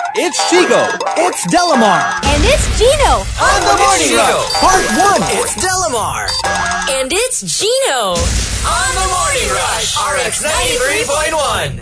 It's Chico. It's Delamar. And it's Gino. On the Morning Rush. Part 1. It's Delamar. And it's Gino. On the Morning Rush. RX 93.1.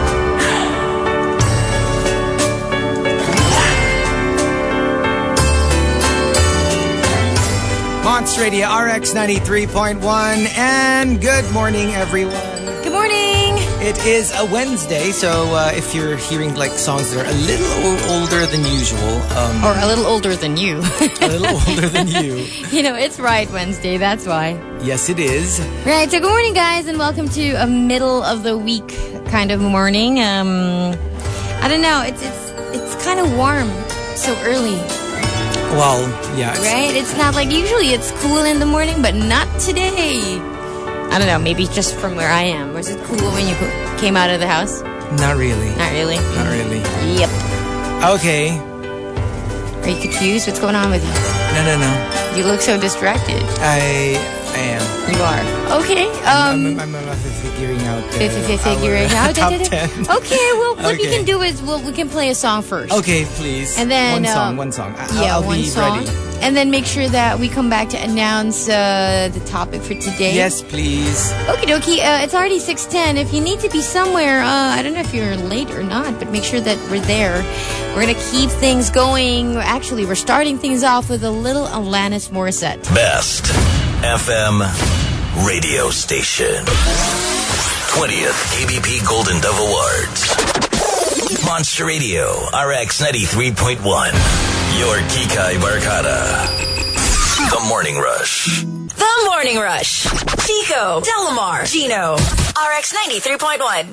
Monster Radio RX 93.1. And good morning, everyone. Good morning. It is a Wednesday, so if you're hearing like songs that are a little older than usual, Or a little older than you. a little older than you. You know, it's Right Wednesday, that's why. Yes, it is. Right, so good morning, guys, and welcome to a middle of the week kind of morning. I don't know, it's kind of warm so early. Well, yeah. Right? It's not like usually it's cool in the morning, but not today. I don't know, maybe just from where I am. Was it cool when you came out of the house? Not really. Not really? Not really. Yep. Okay. Are you confused? What's going on with you? No. You look so distracted. I am. You are. Okay. I'm figuring out Figuring our out. top 10. Okay, well, what we Okay. can do is we can play a song first. Okay, please. And then one song. Yeah, I'll one be song. ready. And then make sure that we come back to announce the topic for today. Yes, please. Okie dokie. It's already 6:10. If you need to be somewhere, I don't know if you're late or not, but make sure that we're there. We're going to keep things going. Actually, we're starting things off with a little Alanis Morissette. Best FM radio station. 20th KBP Golden Dove Awards. Monster Radio RX 93.1. Your Kikai Barkada. The Morning Rush. The Morning Rush. Chico, Delamar, Gino. RX 93.1.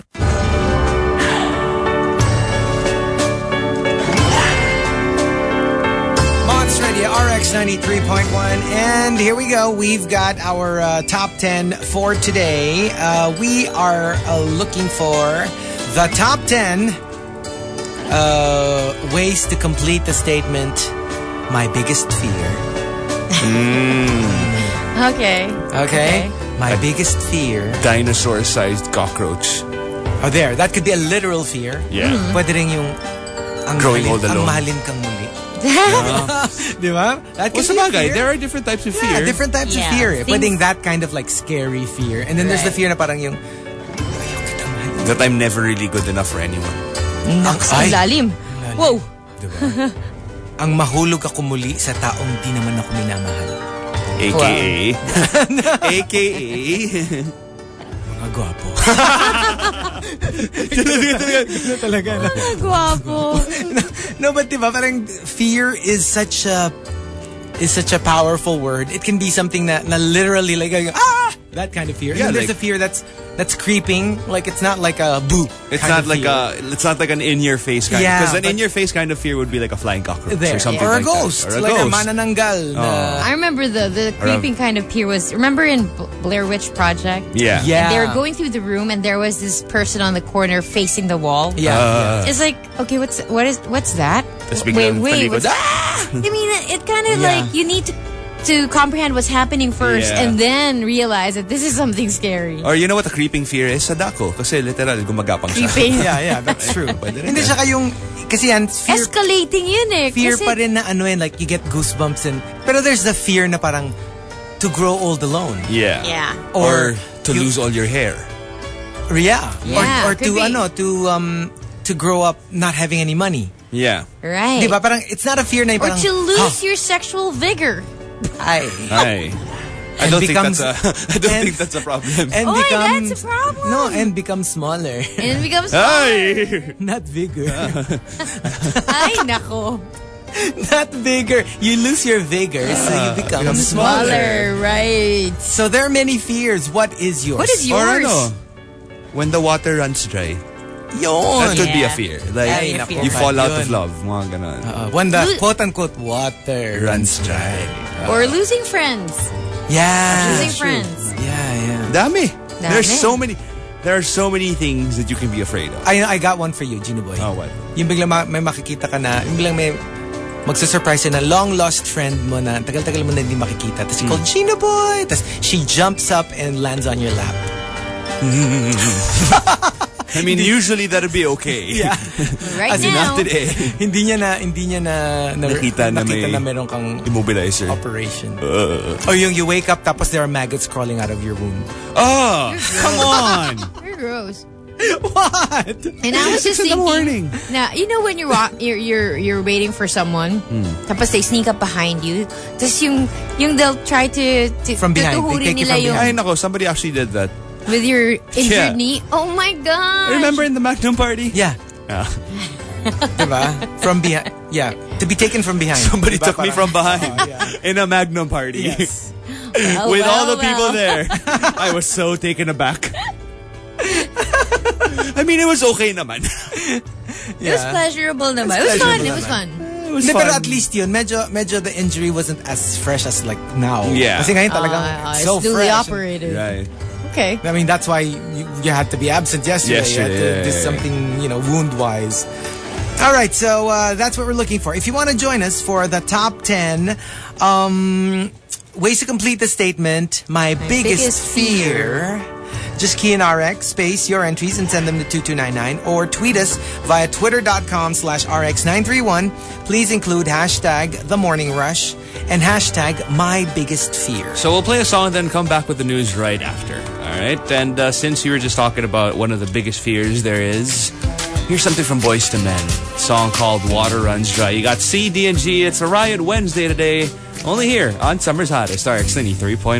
Monster Radio RX 93.1. And here we go. We've got our top 10 for today. We are looking for the top 10 ways to complete the statement, my biggest fear. Okay. My biggest fear. Dinosaur-sized cockroach. Oh, there. That could be a literal fear. Yeah. Pwede rin yung Growing old alone. Ang mahalin kang muli. Di ba? That could Well, be a sabagay, fear. there are different types of fear. Yeah, different types of Yeah, fear. things- Pwedeng that kind of like scary fear. And then there's the fear na parang yung That I'm never really good enough for anyone. Ang lalim. Whoa. Diba? Ang mahulog ako muli sa taong di naman ako minamahal. AKA. AKA. Mga gwapo. Talaga. Guwapo. No, but diba, parang fear is such a powerful word. It can be something that na literally like that kind of fear. Yeah, and then there's like- a fear that's creeping. Like it's not like a boo. It's kind not of like fear. it's not like an in-your-face kind. Yeah, Because an but- in-your-face kind of fear would be like a flying cockroach There. or something Or a like ghost. that. Or a like ghost. a manananggal. na- I remember the creeping kind of fear was, remember in Blair Witch Project? Yeah. Yeah. And they were going through the room and there was this person on the corner facing the wall. Yeah. It's like, okay, what's that? Tas biglang talikod. I mean, it kind of Yeah. like you need to comprehend what's happening first Yeah. and then realize that this is something scary. Or you know what a creeping fear is? Sadako. Kasi literal, gumagapang siya. Creeping. Yeah, that's true. Pwede rin Hindi yan. siya yung kasi yan fear, Escalating yun eh. fear Kasi- pa rin na ano yun, like you get goosebumps and pero there's the fear na parang to grow old alone. Yeah. Yeah. Or to you- lose all your hair. Yeah. Yeah, Or could to be. to grow up not having any money. Yeah. Right. Diba? Parang it's not a fear na yung Or parang to lose your sexual vigor. ay. Ay. I And don't think becomes- that's a problem. And Oh, becomes that's a problem. No, and becomes smaller. And it becomes Ay! Not bigger. Ay, nako. Not bigger. You lose your vigor, so you become smaller. Smaller, right. So there are many fears. What is yours? What is Or yours? ano, when the water runs dry. Yun. That could be a Yeah. fear. Like, Ay, naku. you fall out of Yun. love. Mga ganon. When the quote-unquote water Runs dry. Or losing friends. Yeah. Losing True. friends. Yeah. Dami. Dami. There are so many things that you can be afraid of. I got one for you, Gino Boy. Oh, what? Yung biglang may makikita ka na, yung biglang may magsusurprise na long-lost friend mo na tagal-tagal mo na hindi makikita. Tapos you call, Gino Boy! Tapos she jumps up and lands on your lap. I mean, usually that'd be okay. Yeah. Right As in, now. not today. hindi niya na Nakita na meron kang immobilizer. operation. Or you wake up tapos there are maggots crawling out of your wound. Oh, come on. You're gross. What? And I was just It's in the thinking. morning. Now, you know when you're waiting for someone, tapos they sneak up behind you, tapos yung they'll try to From behind. They tutuhurin take you nila from yung Ay, nako, somebody actually did that. with your injured Yeah. knee. Oh my god! Remember in the Magnum party? Yeah. Yeah. Diba? From behind. Yeah. To be taken from behind. Somebody Diba? took me from behind in a Magnum party. Yes. With all the well. people there. I was so taken aback. I mean, it was okay naman. It was pleasurable naman. It was fun. It was fun. It was Hindi, fun. pero at least yun, medyo the injury wasn't as fresh as like now. Yeah. Kasi ngayon talagang It's so duly fresh. operated. Right. Okay. I mean, that's why you had to be absent yesterday. You had to do something, wound-wise. All right, so that's what we're looking for. If you want to join us for the top 10 ways to complete the statement, my biggest fear. Just key in RX, space your entries, and send them to 2299, or tweet us via twitter.com/RX931. Please include hashtag The Morning Rush and hashtag My Biggest Fear. So we'll play a song, then come back with the news right after. All right? And since you were just talking about one of the biggest fears there is, here's something from Boyz II Men. A song called Water Runs Dry. You got C, D, and G. It's a Riot Wednesday today. Only here on Summer's Hottest, RX 93.1.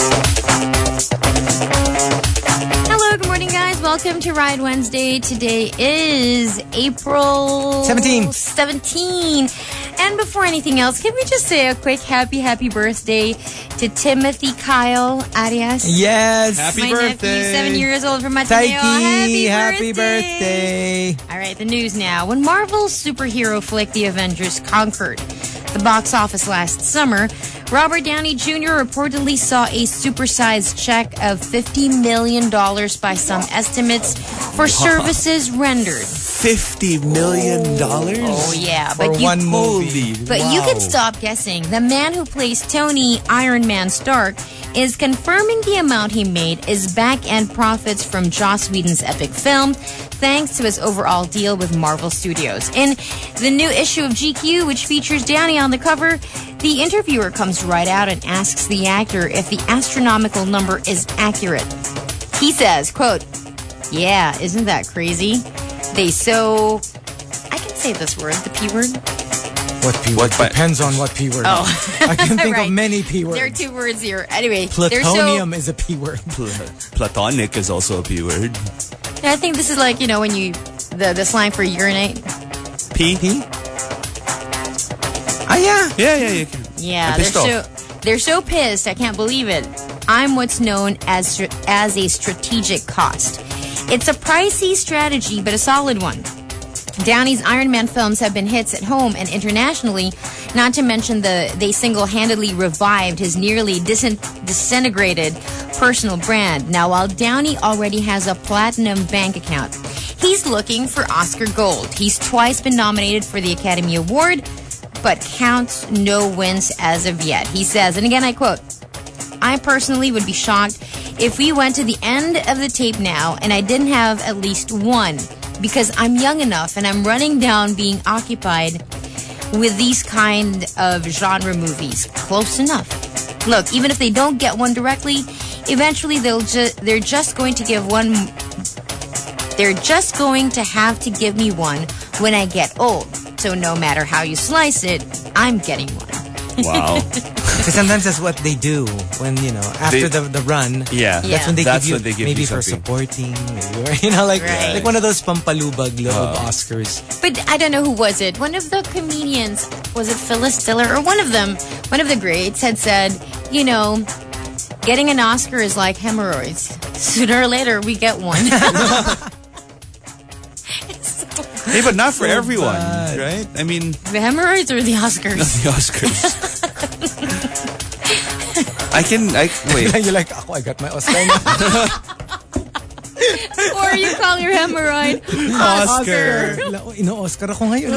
Hello, good morning, guys. Welcome to Ride Wednesday. Today is April 17. And before anything else, can we just say a quick happy birthday to Timothy Kyle Arias? Yes. Happy My birthday. nephew, 7 years old from Ateneo. Taiki, Happy happy birthday. All right, the news now. When Marvel's superhero flick The Avengers conquered the box office last summer, Robert Downey Jr. reportedly saw a supersized check of $50 million by some estimates for services rendered. $50 million? Oh, yeah. For one movie. But you can stop guessing. The man who plays Tony Iron Man Stark is confirming the amount he made is back-end profits from Joss Whedon's epic film, thanks to his overall deal with Marvel Studios. In the new issue of GQ, which features Downey on the cover, the interviewer comes right out and asks the actor if the astronomical number is accurate. He says, quote, "Yeah, isn't that crazy? I can say this word, the P word. What P word? Depends on what P word. Oh. I can think Right. of many P words. There are 2 words here. Anyway, Plutonium is a P word. Platonic is also a P word. I think this is like, when the slang for urinate. P? Ah, yeah. Yeah. Yeah, I'm pissed they're so pissed. I can't believe it. I'm what's known as a strategic cost. It's a pricey strategy, but a solid one. Downey's Iron Man films have been hits at home and internationally, not to mention they single-handedly revived his nearly disintegrated personal brand. Now, while Downey already has a platinum bank account, he's looking for Oscar Gold. He's twice been nominated for the Academy Award, but counts no wins as of yet. He says, and again I quote, "I personally would be shocked if we went to the end of the tape now and I didn't have at least one, because I'm young enough and I'm running down being occupied with these kind of genre movies. Close enough. Look, even if they don't get one directly, eventually they're just going to have to give me one when I get old. So no matter how you slice it, I'm getting one." Wow. Because sometimes that's what they do when, after the run. Yeah. That's when they That's give when they you, give maybe you for something. supporting, maybe, or, like one of those pampalubag loob Oscars. But I don't know who was it. One of the comedians, was it Phyllis Diller or one of the greats had said, getting an Oscar is like hemorrhoids. Sooner or later, we get one. Hey, but not for everyone, bad. right? I mean, The hemorrhoids or the Oscars? the Oscars. Wait. You're like, I got my Oscar na. Or you call your hemorrhoid Oscar. Ino-Oscar ako ngayon.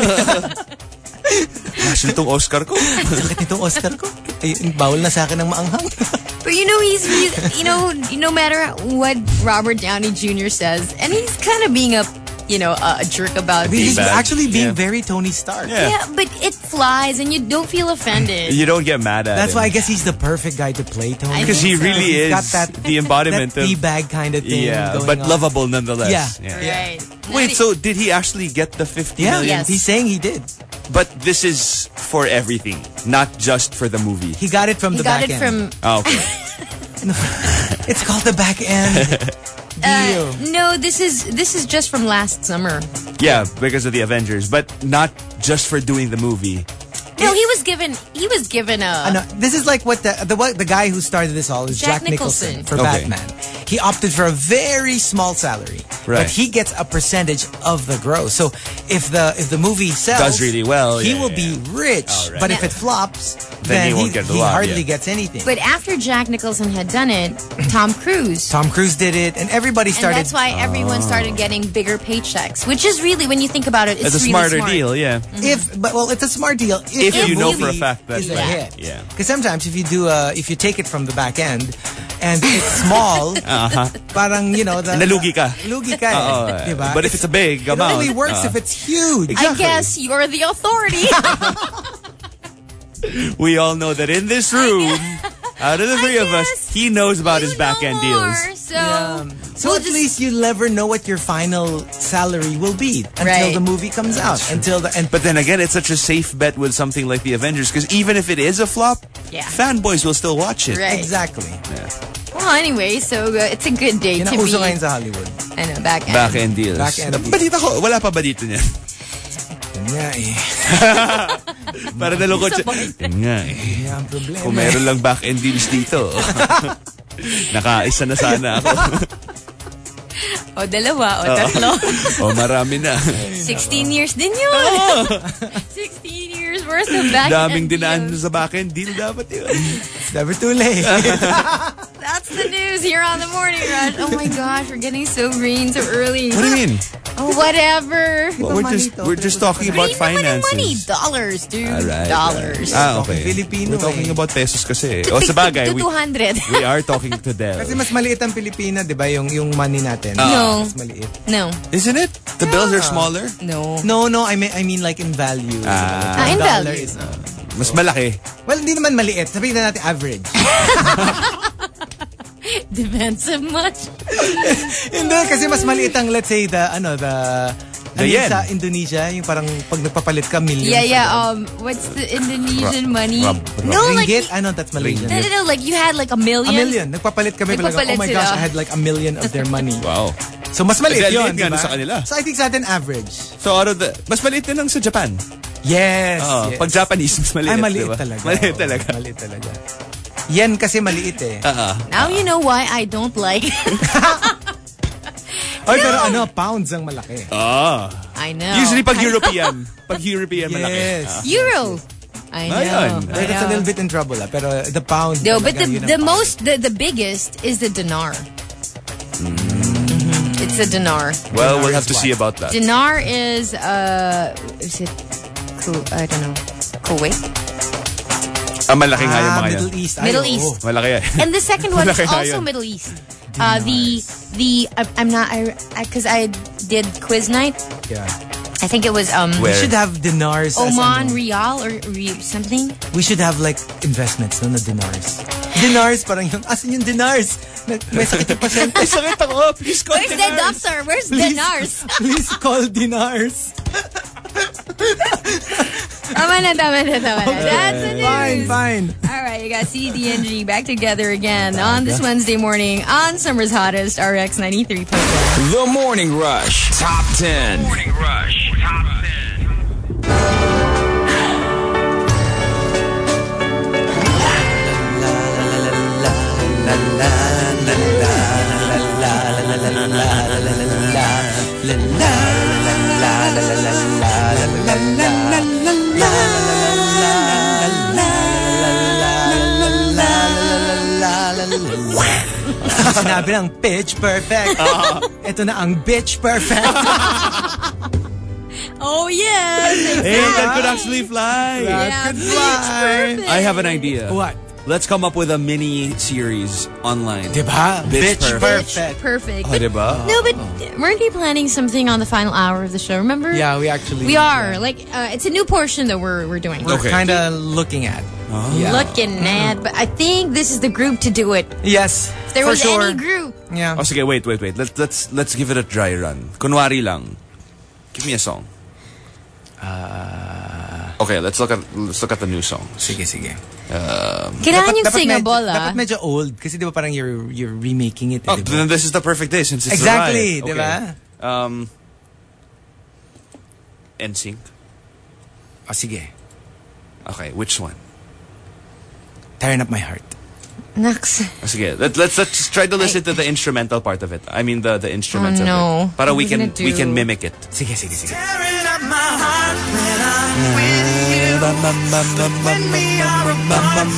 Nasaan tong Oscar ko? Sakit itong Oscar ko. Ay, bawal na sa akin ng maanghang. But he's no matter what Robert Downey Jr. says, and he's kind of being a jerk about He's things. actually being very Tony Stark. Yeah, but it flies and you don't feel offended. You don't get mad at That's him. why I guess he's the perfect guy to play Tony. Because he think so. really He's is got that the embodiment that of... teabag kind of thing. Yeah, going but on. lovable nonetheless. Yeah. Right. Wait, so did he actually get the 50 Yeah, million? Yes. he's saying he did. But this is for everything, not just for the movie. He got it from he the got back it end. from. Oh, okay. It's called the back end deal. No, this is just from last summer. Yeah, because of the Avengers, but not just for doing the movie. No, he was given a. No, this is like what the guy who started this all is Jack Jack Nicholson for Okay. Batman. He opted for a very small salary, Right. but he gets a percentage of the gross. So if the movie sells, Does really well, he yeah, will yeah. be rich. Oh, right. But if it flops, Then he won't get a lot, hardly yeah. gets anything. But after Jack Nicholson had done it, Tom Cruise. Tom Cruise did it, and everybody And started. that's why everyone started getting bigger paychecks, which is really, when you think about it, it's It's a really smarter smart. deal, yeah. It's a smart deal If the you know movie for a fact that, is a like, hit. yeah. Because sometimes if you take it from the back end and it's small, parang Nalugi ka. Lugi ka. Eh, diba? But if it's a big it amount, only works if it's huge. I guess you're the authority. we all know that in this room, out of the three of us, guess he knows about his You back end know more, deals. So, So we'll at just- least you'll never know what your final salary will be until Right. the movie comes out. But then again, it's such a safe bet with something like the Avengers, because even if it is a flop, Yeah. fanboys will still watch it. Right. exactly. Well, anyway, so it's a good day Yun to ang uso be. ngayon sa Hollywood. I know, back end. Back end deals. Back end deals. Balita ko, wala pa ba dito niyan? Yun nga eh. Para nalungkot siya. Yun nga eh. Yun ang problema. Kung meron lang back end deals dito. Nakaisa na sana ako. O dalawa, o tatlo. O marami na. 16 years din yun. 16 years worth of back Daming end dinaan deals. sa back end deal dapat yun. It's never too late. That's the news here on the Morning Rush. Oh my gosh, we're getting so green so early. What do you mean? Oh, whatever. Well, we're just talking about Money, finances. money. Dollars, dude. Alright, Dollars. Ah, okay. Filipino We're talking eh. about pesos kasi. O sa bagay, To 200. we are talking to them. Kasi mas maliit ang Pilipina, di ba? Yung money natin. No. Mas maliit. No. Isn't it? The bills are smaller? No. No, I mean like in value. In Dollar value. is- Mas malaki. well, hindi naman maliit. Sabihin na natin average. Defensive much? Hindi, kasi mas maliit ang, let's say, the yen. sa Indonesia, yung parang pag nagpapalit ka, millions. Yeah. What's the Indonesian money? No, like Ringgit? That's Malaysian. no. Like you had like a million. A million. Nagpapalit kami. Nagpapalit Oh my sila. gosh, I had like a million of their money. Wow. So, mas maliit Kasi yun, maliit nga diba? sa kanila. So, I think sa atin, average. So out of the... Mas maliit din lang sa Japan. Yes. yes. Pag Japanese, mas maliit. Ay, maliit diba? talaga. Maliit Oo, talaga. Maliit talaga. Yen kasi maliit eh. Now you know why I don't like. Oy, pero pounds ang malaki. I know. Usually pag European. Pag European, malaki. Yes. Euro. I know. Ayun. But that's a little bit in trouble, pero the pound. No, but talaga, yun ang the pound. most, the biggest is the dinar. It's a dinar. Well, Dinar we'll have is to what? see about that. Dinar is it I don't know. Kuwait? Malaki nga yung mga yan. Middle East. Middle Ay, oo. East. Malaki yan. And the second one is Malaki nga also yun. Middle East. I'm not because I did quiz night. Yeah. I think it was We should have dinars. as Oman ano. Rial or something. We should have like investments na dinars. Dinars, parang yung, asan yung dinars? May sakit yung pasyente. May sakit ako. Please call Where's the doctor? Where's the nurse? Please call dinars. Tama na. That's the news. Fine. All right, you got CDNG back together again on this Wednesday morning on Summer's Hottest, RX 93.1. The Morning Rush Top 10. Morning Rush Top 10. Sinabi ng pitch perfect. Ito na ang bitch perfect. Oh, yes. Hey, that could actually fly. Yeah, could bitch, fly. perfect. I have an idea. What? let's come up with a mini series online. Diba? Bitch Perfect. Perfect. Oh, diba? No, but weren't we planning something on the final hour of the show? Remember? Yeah, we actually... We are. Like, it's a new portion that we're doing. We're Okay. kind of looking at. Yeah. Looking at, but I think this is the group to do it. Yes, If there for was sure. any group. Yeah. Oh, sige, wait. Let's give it a dry run. Kunwari lang. Give me a song. Okay, let's look at the new song. Sige. Kailangan yung singable, Dapat medyo old kasi di ba parang you're remaking it. Oh, Diba? then this is the perfect day since it's Exactly, the di ride. ba? NSYNC. Oh, sige. Okay, which one? Tearing Up My Heart. Naks. Oh, sige, let's just try to listen to the instrumental part of it. I mean the instruments of no. it. Para we What are we can gonna do? mimic it. Sige. Tearing up my heart when I'm with you. When we are apart,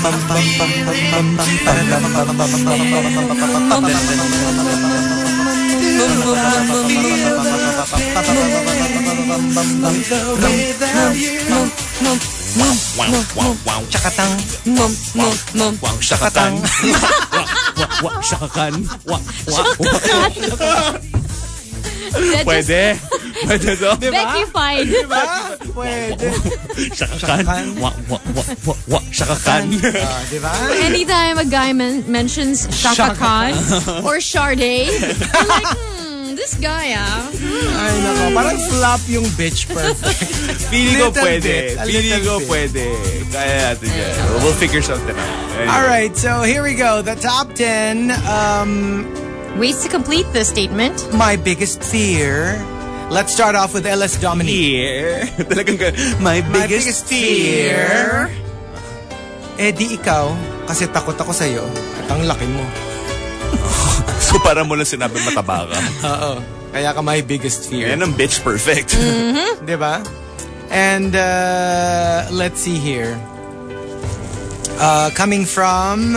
Chakatang. Shakakan. Shakakan. Pwede. Pwede to. Becky Fine. Diba? Pwede. Shakakan. Shakakan. Diba? Anytime a guy mentions Shaka Khan or Sade, I'm like, this guy, Ay, nako. Parang flop yung bitch perfect. Feeling ko Little pwede. bit, a Feeling little ko bit. pwede. Kaya natin yan. We'll figure something out. Anyway. All right, so here we go. The top 10. ways to complete the statement. My biggest fear. Let's start off with LS Dominique. Fear. Talagang my biggest fear. Eh di ikaw, kasi takot ako sa'yo at ang laki mo. So para mo lang sinabi mataba ka. Oo. Kaya ka my biggest fear. Yan ang bitch perfect. Diba? And let's see here. Coming from...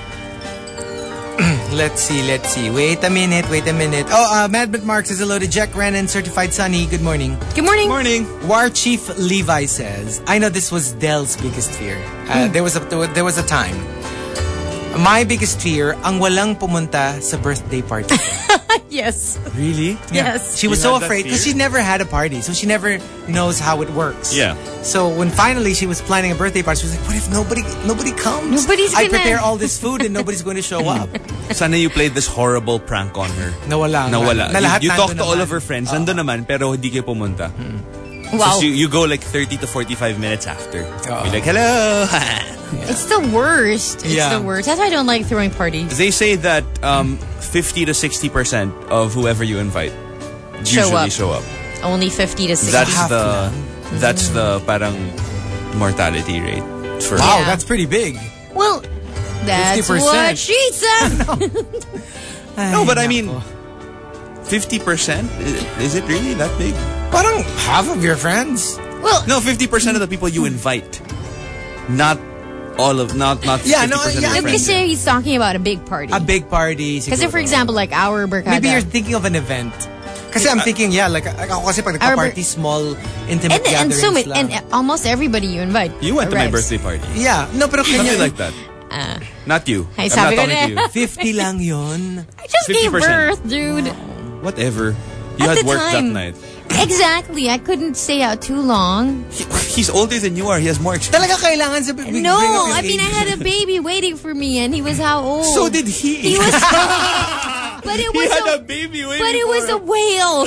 Let's see. Wait a minute. Oh, Madbit Mark says hello to Jack Rennan, Certified Sunny. Good morning. Good morning. Morning. War Chief Levi says, I know this was Del's biggest fear. There was a time. My biggest fear, ang walang pumunta sa birthday party. Yes. Really? Yes. She was You so had that afraid because fear? she never had a party, so she never knows how it works. Yeah. So when finally she was planning a birthday party, she was like, "What if nobody comes? Nobody's I gonna- prepare all this food and nobody's going to show up." Sana you played this horrible prank on her. Nawala. Nawala. Na lahat You talked nandun to all naman. of her friends. Nandun naman, pero hindi kayo pumunta. Wow. So you go like 30 to 45 minutes after. Oo. You're like, hello. It's the worst. It's Yeah. the worst. That's why I don't like throwing parties. They say that 50 to 60% of whoever you invite usually show up. Only 50 to 60. That's the parang mortality rate for Wow, Yeah. that's pretty big. Well, that's 50%. what she said. No, but I mean 50%? Is it really that big? Parang half of your friends. Well, No, 50% of the people you invite. Not all of not Yeah, 50% no, of yeah, your no, friends. kasi he's talking about a big party. A big party. Kasi for example, like our Barkada. maybe you're thinking of an event. Kasi I'm thinking, yeah, like ako kasi pag Our nagpa-party, small, intimate and gatherings so lang. and almost everybody you invite. You went to my Rex. birthday party. Yeah, no, pero Something kanya, like that. Not you. Ay, I'm sabi not ko talking na. to you. 50 lang yun. I just gave 50%. birth, dude. Whatever. You At had the work time. that night. Exactly. I couldn't stay out too long. He's older than you are. He has more experience. Talaga kailangan sa bring No, up yung I mean I age. had a baby waiting for me, and he was how old? So did he. He was. But it He was had a. a baby waiting But it for was a him. whale.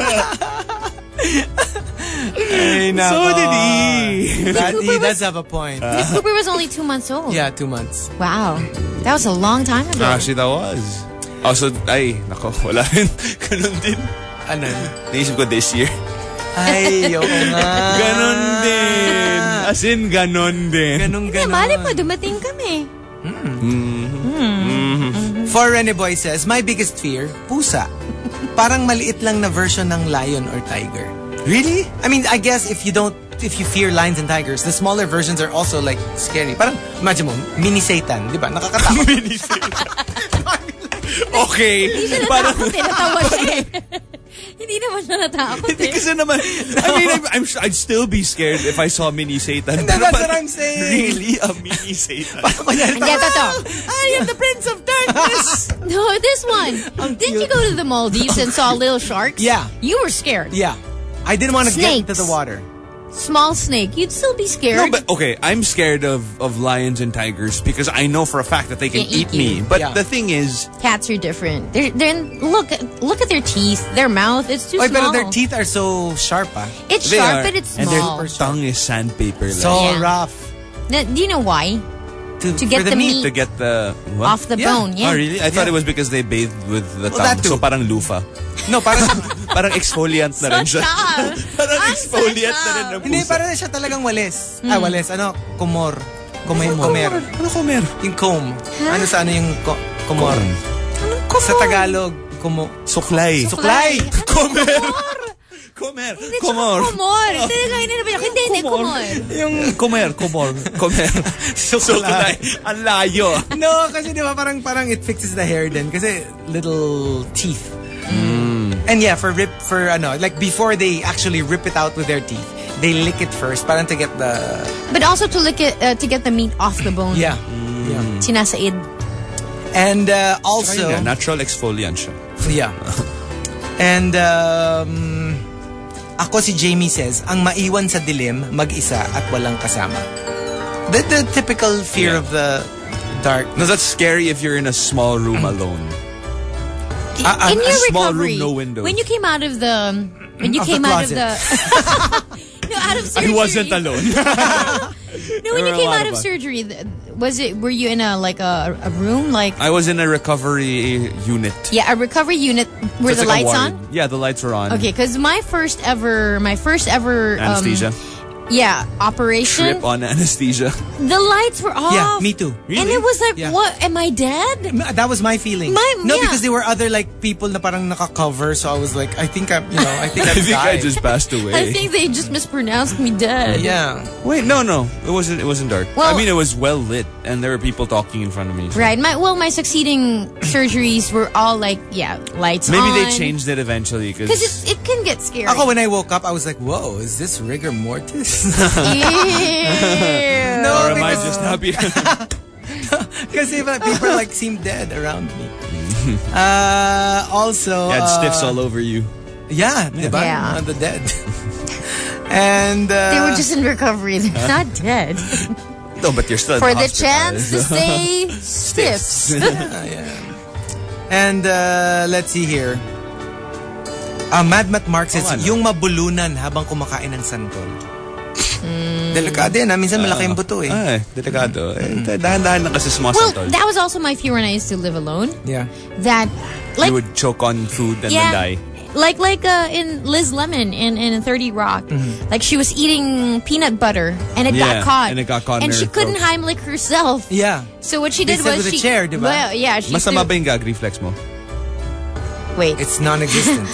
Ay, nako. So did he. He does have a point. Cooper was only 2 months old. Yeah, 2 months. Wow, that was a long time ago. Actually, that was. Also, nako, wala rin. Ganon din. Ano? Naisip ko this year. Ay, oo nga. Ganon din. As in, ganon din. Ganon. Mali pa, dumating kami. For Rene Boy says, my biggest fear, pusa. Parang maliit lang na version ng lion or tiger. Really? I mean, I guess if you fear lions and tigers, the smaller versions are also like scary. Parang, imagine mo, mini Satan, di ba? Nakakatakot. Mini Okay. Parang tinatawa siya. Hindi Hindi naman na natakot eh. Kasi naman, I mean, I'm sure I'd still be scared if I saw Mini Satan. That's what I'm saying. Really? A Mini Satan? Hindi, totoo. I am the Prince of Darkness. No, this one. Didn't you go to the Maldives and saw little sharks? Yeah. You were scared. Yeah. I didn't want to get Snakes. into the water. Small snake. You'd still be scared. No, but okay, I'm scared of lions and tigers because I know for a fact that they can They eat eat me. you. But Yeah. the thing is, Cats are different. They're look at their teeth, their mouth. It's too Oy, small. pero their teeth are so sharp, ah. It's they sharp, are, but it's and small. their tongue is sandpaper. So Yeah. rough. Do you know why? To get for the meat. to get the what? Off the Yeah. bone. Yeah. Oh, really? I thought Yeah. it was because they bathed with the Well, tongue. that too. So parang lufa. No, parang Parang exfoliant na rin siya. Parang Ang exfoliant na rin ng hindi, pusa. parang siya talagang walis. Walis, kumor. Kumer. Ano kumer? Yung comb. Ano sa ano yung kumor? Sa Tagalog, Suklay. Suklay. Kumer. Kumer. Hindi, Kumor. Kumor. Hindi, kumor. Yung Kumer. Suklay. Ang layo. no, kasi di ba parang it fixes the hair din kasi little teeth. And yeah, like before they actually rip it out with their teeth, they lick it first parang to get the But also to lick it, to get the meat off the bone. yeah. Sinasaid. And also Ayun nga, natural exfoliant siya. yeah. And ako si Jamie says, ang maiwan sa dilim, mag-isa at walang kasama. The typical fear Yeah. of the dark. No, that's scary if you're in a small room alone. In your small recovery, room, no windows. when you came out of the, Of the no, out of surgery. I wasn't alone. No, when There you were a came lot out of of us. surgery, were you in a room like? I was in a recovery unit. Yeah, a recovery unit. Were It's the like a lights ward. on? Yeah, the lights were on. Okay, because my first ever Anesthesia. operation. Trip on anesthesia. The lights were off. Yeah, me too. And it was like, Yeah. what? Am I dead? That was my feeling. Yeah. Because there were other like people na parang naka-cover, so I was like, I think I've I think I died. just passed away. I think they just mispronounced me dead. Yeah. Wait, no. It wasn't dark. Well- I mean, it was well lit, and there were people talking in front of me. So. Right. My succeeding surgeries were all like, lights Maybe on. they changed it eventually Because it can get scary. Ako, when I woke up, I was like, whoa, is this rigor mortis? Ew. No, Or am I because- just happy? Kasi people like seem dead around me. Also, You had stiffs all over you. yeah, diba? Yeah. The dead. And They were just in recovery. They're not dead. No, but you're still in For the the chance to hospital. say stiffs. And let's see here. Mad Mat Mark says, ano? yung mabulunan habang kumakain ng santol. Delikado yan. Minsan malaki yung buto eh. Ay, delikado. Dahan-dahan lang kasi sa mga Well, santol. that was also my fear when I used to live alone. Yeah. That, like, You would choke on food and then die. Like in Liz Lemon in 30 Rock. Like she was eating peanut butter and it got Yeah, caught. and it got caught in And her she couldn't throat. Heimlich herself. Yeah. So what she They did said was with a she... chair, diba? Well, yeah. She Masama threw- ba yung gag reflex mo? Wait. It's non-existent.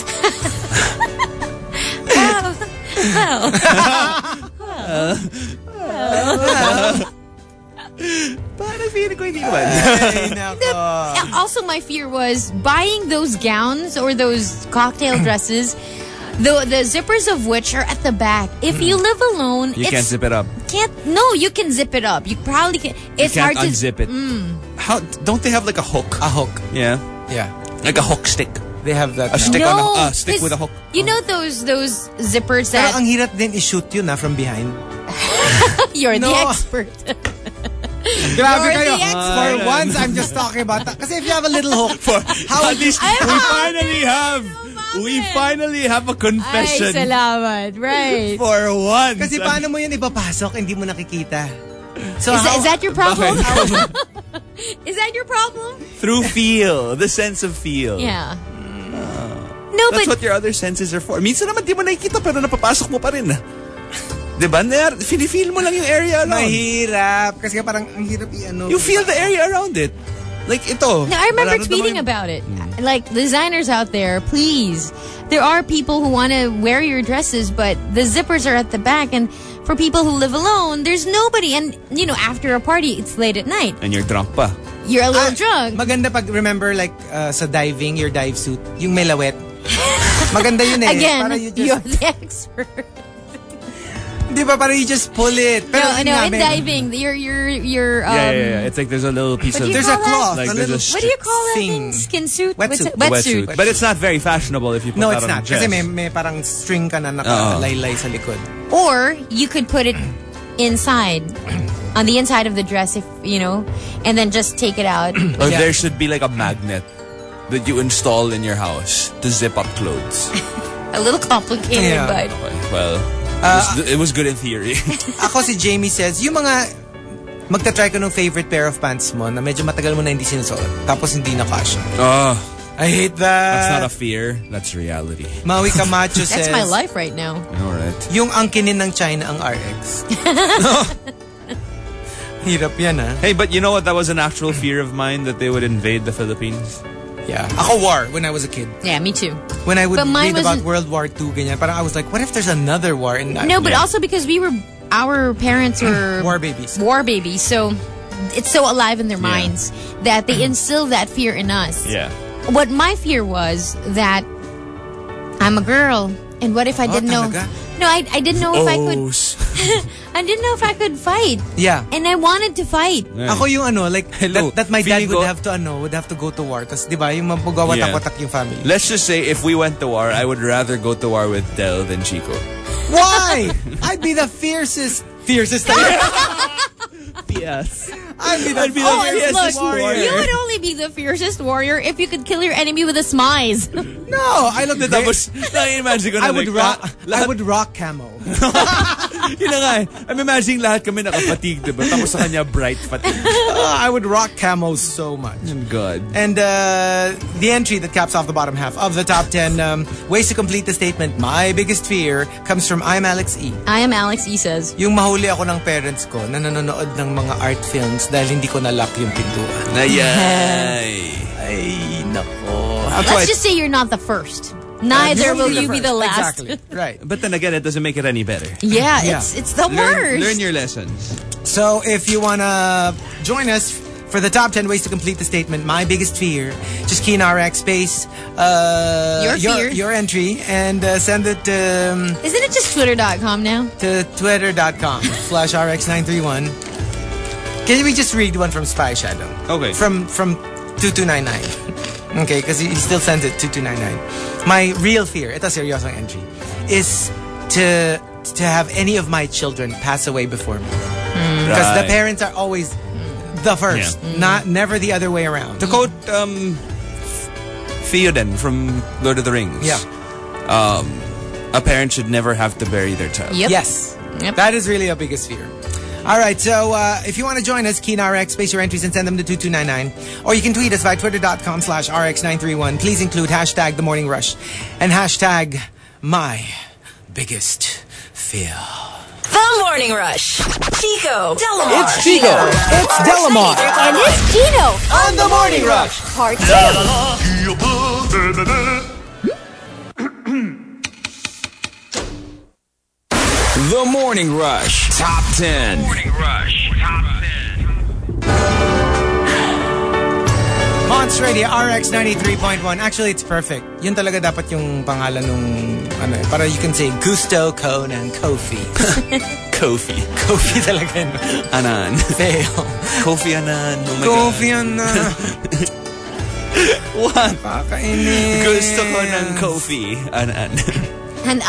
Parang feeling ko hindi naman. Ay, nako. Also, my fear was buying those gowns or those cocktail dresses, the zippers of which are at the back. If you live alone, You can't zip it up. No, you can zip it up. You probably can. It's You can't hard to unzip it. How don't they have like a hook? A hook. Yeah. Yeah. Like a hook stick. They have that. A stick No, on a stick 'cause with a hook. You know those zippers Pero that ang hirap din i-shoot yun from behind. you're the No. expert. Grabe You're kayo. the expert. For once, I'm just talking about that. Kasi if you have a little hook, how At least I we found finally have a Ay, confession salamat. Right. for once. Kasi paano mo yun ipapasok, hindi mo nakikita. So Is that your problem? Bakit? Is that your problem? Through feel, the sense of feel. Yeah. No, That's but what your other senses are for. Minsan naman di mo nakikita pero napapasok mo pa rin. Diba? Feel mo lang yung area alone. mahirap. Kasi parang ang hirap i-ano. You feel the area around it. Like ito. no, I remember Nararamdaman tweeting mo- about it. Like, designers out there, please. There are people who want to wear your dresses, but the zippers are at the back. And for people who live alone, there's nobody. And, after a party, it's late at night. And you're drunk pa. You're a little drunk. Maganda pag, remember like sa diving, your dive suit, yung may lawet. Maganda yun eh. Again, Para you you're just, the expert. di ba, para you just pull it. Pero No, in diving, you're yeah. It's like there's a little piece what of... do you there's a call that? cloth. Like, a there's little a What do you call that thing. thing? Skin suit? Wetsuit. Wetsuit. But it's not very fashionable if you put No, that it's on not. a dress. Kasi may parang string ka na nakalaylay sa likod. Or you could put it inside, on the inside of the dress, if you know, and then just take it out. Or Yeah. there should be like a magnet that you install in your house to zip up clothes. A little complicated, Yeah. but Okay, well, it was good in theory. Ako si Jamie says, yung mga magta-try ko ng favorite pair of pants mo na medyo matagal mo na hindi sinusuot, tapos hindi na kasha. Oh, I hate that. that's not a fear. That's reality. Maui Camacho says, that's my life right now. All right. yung angkinin ng China ang RX. Hirap yan ah. Hey, but you know what? That was an actual fear of mine, that they would invade the Philippines. Yeah. Ako war when I was a kid. Yeah, me too. When I would But mine read about wasn't- World War II, ganyan, parang I was like, what if there's another war? And No, but also because our parents were war babies. war babies, so it's so alive in their minds that they instill that fear in us. Yeah. What my fear was that I'm a girl, and what if I didn't know? talaga? No, I didn't know if I could. Oh, I didn't know if I could fight, Yeah. and I wanted to fight. Ako yung like, Hello. that my dad Feeling would have to go to war. Tapos, di ba, yung magawatak-watak yung family. Let's just say if we went to war, I would rather go to war with Del than Chico. Why? I'd be the fiercest. Yes. I'd be the Oh, fiercest look, warrior. you would only be the fiercest warrior if you could kill your enemy with a smize. No, I look the Tapos, na-imagine ko na I would like, rock camo. Yun na nga eh. I'm imagining lahat kami naka-fatigue, diba? Tapos sa kanya, bright fatigue. I would rock camo so much. God. And the entry that caps off the bottom half of the top 10 ways to complete the statement, my biggest fear, comes from I'm Alex E. I am Alex E says. Yung mahuli ako ng parents ko na nanonood ng mga art films dahil hindi ko na-lock yung pintuan. Ayay. Ay, nako. Let's just say you're not the first. Neither will you be the last. Exactly. Right. But then again, it doesn't make it any better. Yeah, Yeah. it's the worst. Learn your lessons. So if you want to join us for the top 10 ways to complete the statement, my biggest fear, just key in RX space your entry and send it to Isn't it just twitter.com now? twitter.com/RX931. Can we just read one from Spy Shadow? Okay. From 2299. Okay, because he still sends it 2299. My real fear, ito seryosong entry, is to have any of my children pass away before me. Because the Right. parents are always the first, never the other way around. To quote Theoden from Lord of the Rings. Yeah. A parent should never have to bury their child. Yep. Yes. Yep. That is really our biggest fear. All right, so if you want to join us, key in RX, space your entries and send them to 2299. Or you can tweet us via twitter.com/RX931. Please include hashtag The Morning Rush and hashtag My Biggest Fear. The Morning Rush. Chico, Delamar. It's Chico. It's Delamar. And it's Gino. On The Morning Rush. Part 2. The Morning Rush Top 10. Morning Rush Top 10. Monster Radio RX 93.1. Actually, it's perfect. Yun talaga dapat yung pangalan nung para you can say Gusto, Cone, and Kofi. Kofi. Kofi talaga yun. Anan. Fail. Kofi Annan. Oh my Kofi Annan. What? Pakainis. Gusto ko ng Kofi Annan. And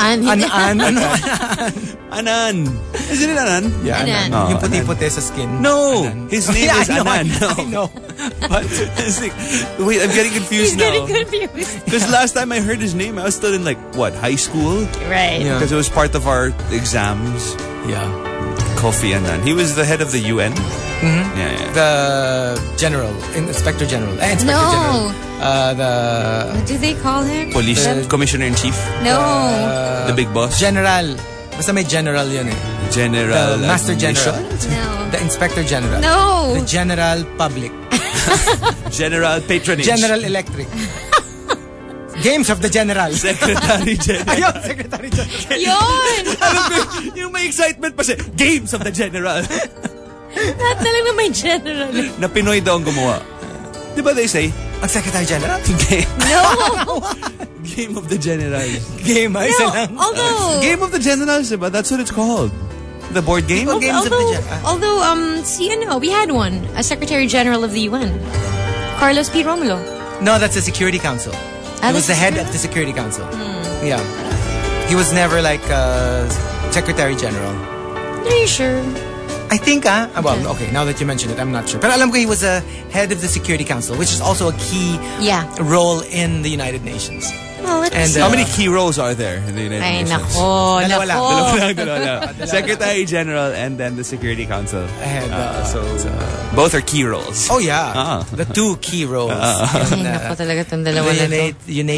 Anan. Isn't it Anan? Yeah, Anan. Anan. Yung Oh, puti-puti sa skin. No. Anan. His name Yeah, is I know, Anan. I know. But it's like, wait, I'm getting confused He's now. getting confused. Because last time I heard his name, I was still in high school? Right. Yeah. Because it was part of our exams. Yeah. Kofi Annan. He was the head of the UN. Mm-hmm. Yeah. The General, Inspector General. Inspector No. General. What do they call him? Police Commissioner-in-Chief. No. The big boss. General. Basta may General yun eh. General. The Master General. No. The Inspector General. No. The General Public. General Patronage. General Electric. Games of the General. Secretary General. Ayun, Secretary General. Yun! Yung may excitement pa siya. Games of the General. Lahat na lang na may general. Na Pinoy daw ang gumawa. Di ba they say? Ang Secretary General? No! Game of the Generals. Game, isa lang. Although Game of the Generals, but that's what it's called. The board game? Games of the although we had one, a Secretary General of the UN, Carlos P. Romulo. No, that's the Security Council. He was the head of the Security Council. Yeah. He was never like Secretary General. Are you sure? I think, well, okay, now that you mention it, I'm not sure. But alam ko he was a head of the Security Council, which is also a key role in the United Nations. Well, let's see. How many key roles are there in the United Nations? Nako. Dalawa. Secretary General and then the Security Council. So both are key roles. Oh yeah, the two key roles. Nako talaga itong dalawa na to.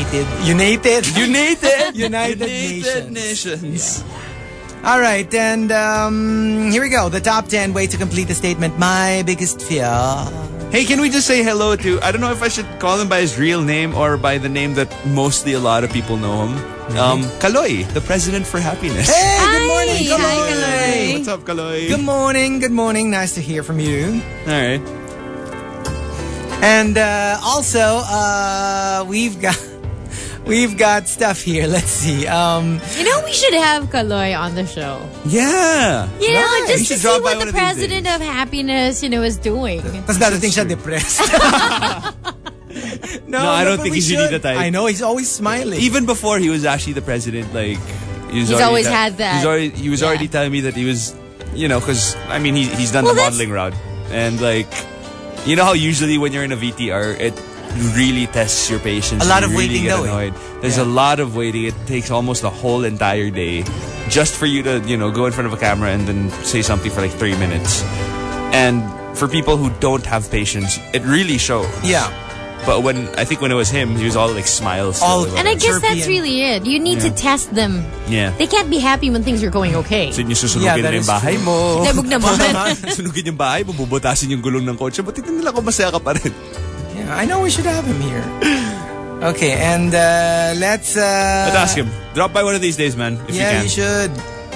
United Nations. All right, and here we go. The top 10 way to complete the statement. My biggest fear. Hey, can we just say hello to, I don't know if I should call him by his real name or by the name that mostly a lot of people know him. Kaloy, the President for Happiness. Hey, good morning, Kaloy. Hi, Kaloy. What's up, Kaloy? Good morning. Nice to hear from you. All right. And also, we've got stuff here. Let's see. We should have Kaloy on the show. Yeah. Just to see what the President of Happiness, is doing. Tapos dadating siya depressed. No, I don't think he's really the type. I know, he's always smiling. Even before he was actually the president, like he's always had that. He was already telling me that he was, because he's done the modeling route, and like, you know how usually when you're in a VTR, it really tests your patience. A lot of really waiting, get though. Annoyed. There's a lot of waiting. It takes almost a whole entire day just for you to, go in front of a camera and then say something for like 3 minutes. And for people who don't have patience, it really shows. Yeah. But when it was him, he was all like smiles. And I guess that's really it. You need to test them. Yeah. They can't be happy when things are going okay. So, susunugin na yung bahay mo. Labog naman. Sunugin yung bahay mo, bubutasin yung gulong ng kotse. Ba't tignan nila kung masaya ka pa rin? Yeah, I know we should have him here. Okay, and let's ask him. Drop by one of these days, man, if you can. Yeah, you should.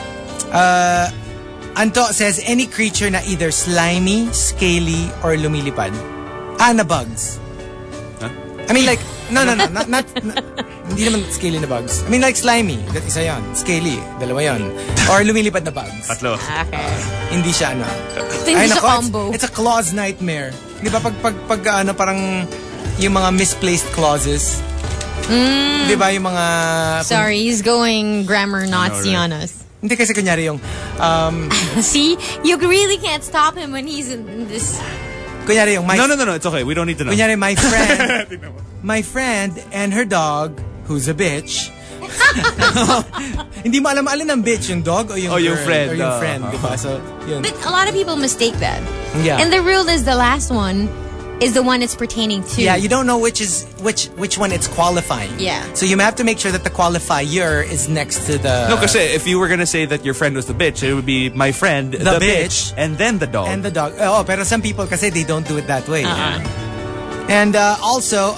Anto says, any creature na either slimy, scaly, or lumilipad. Na bugs. Huh? I mean like, no, not hindi naman scaly na bugs. I mean like slimy, that isa yan. Scaly, dalawa yan. Or lumilipad na bugs. Tatlo. Okay. Hindi siya Hindi siya combo. It's a claws nightmare. Di ba pag parang yung mga misplaced clauses. Di ba yung mga... Sorry, he's going grammar Nazi on us. Hindi kasi kunyari yung... See? You really can't stop him when he's in this... Kunyari yung... No, it's okay. We don't need to know. Kunyari, my friend and her dog, who's a bitch... Hindi mo alam alin ang bitch, yung dog o yung girl, yung friend. Or yung friend, diba? So, yun. But a lot of people mistake that. Yeah. And the rule is the last one is the one it's pertaining to. Yeah, you don't know which one it's qualifying. Yeah. So you have to make sure that the qualifier is next to the... No, kasi if you were gonna say that your friend was the bitch, it would be my friend, the bitch, and then the dog. And the dog. Oh, pero some people kasi they don't do it that way. And also,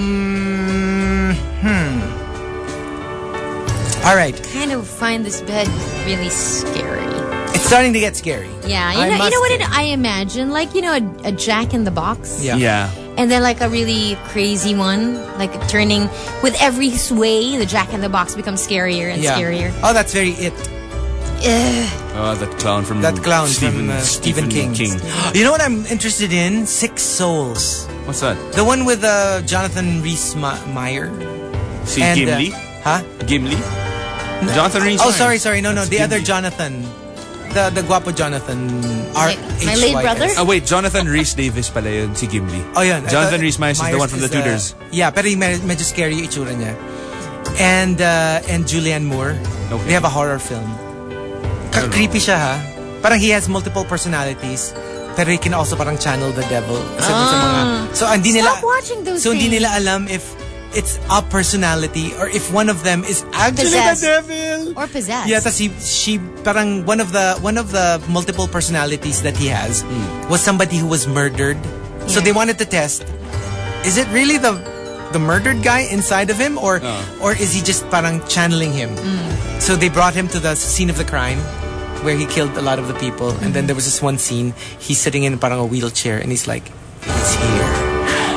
all right. I kind of find this bed really scary. It's starting to get scary. Yeah, you know what I imagine? Like, a Jack in the Box. Yeah. And then like a really crazy one, like turning with every sway, the Jack in the Box becomes scarier and scarier. Oh, that's very it. Oh, that clown from Stephen King. You know what I'm interested in? 6 Souls. What's that? The one with Jonathan Rhys-Meyer. See Gimli? Gimli? Jonathan Rhys-Meyer. Oh, sorry. No. The other Jonathan. The guapo Jonathan. My late brother? Oh, wait. Jonathan Rhys-Davis pala yun, si Gimli. Oh, yun. Jonathan Rhys-Meyer is the one from The Tudors. Yeah, pero medyo scary yung itsura niya. And Julianne Moore. Okay. They have a horror film. Creepy siya, ha? Parang he has multiple personalities. Pero he can also parang channel the devil. So hindi nila... Stop watching those So hindi things. nila alam if it's a personality or if one of them is actually Possessed. the devil. Or possessed. Yeah, tas she parang one of the multiple personalities that he has was somebody who was murdered. So they wanted to test, is it really the murdered guy inside of him or is he just parang channeling him? So they brought him to the scene of the crime where he killed a lot of the people, and then there was this one scene he's sitting in parang a wheelchair and he's like, it's here.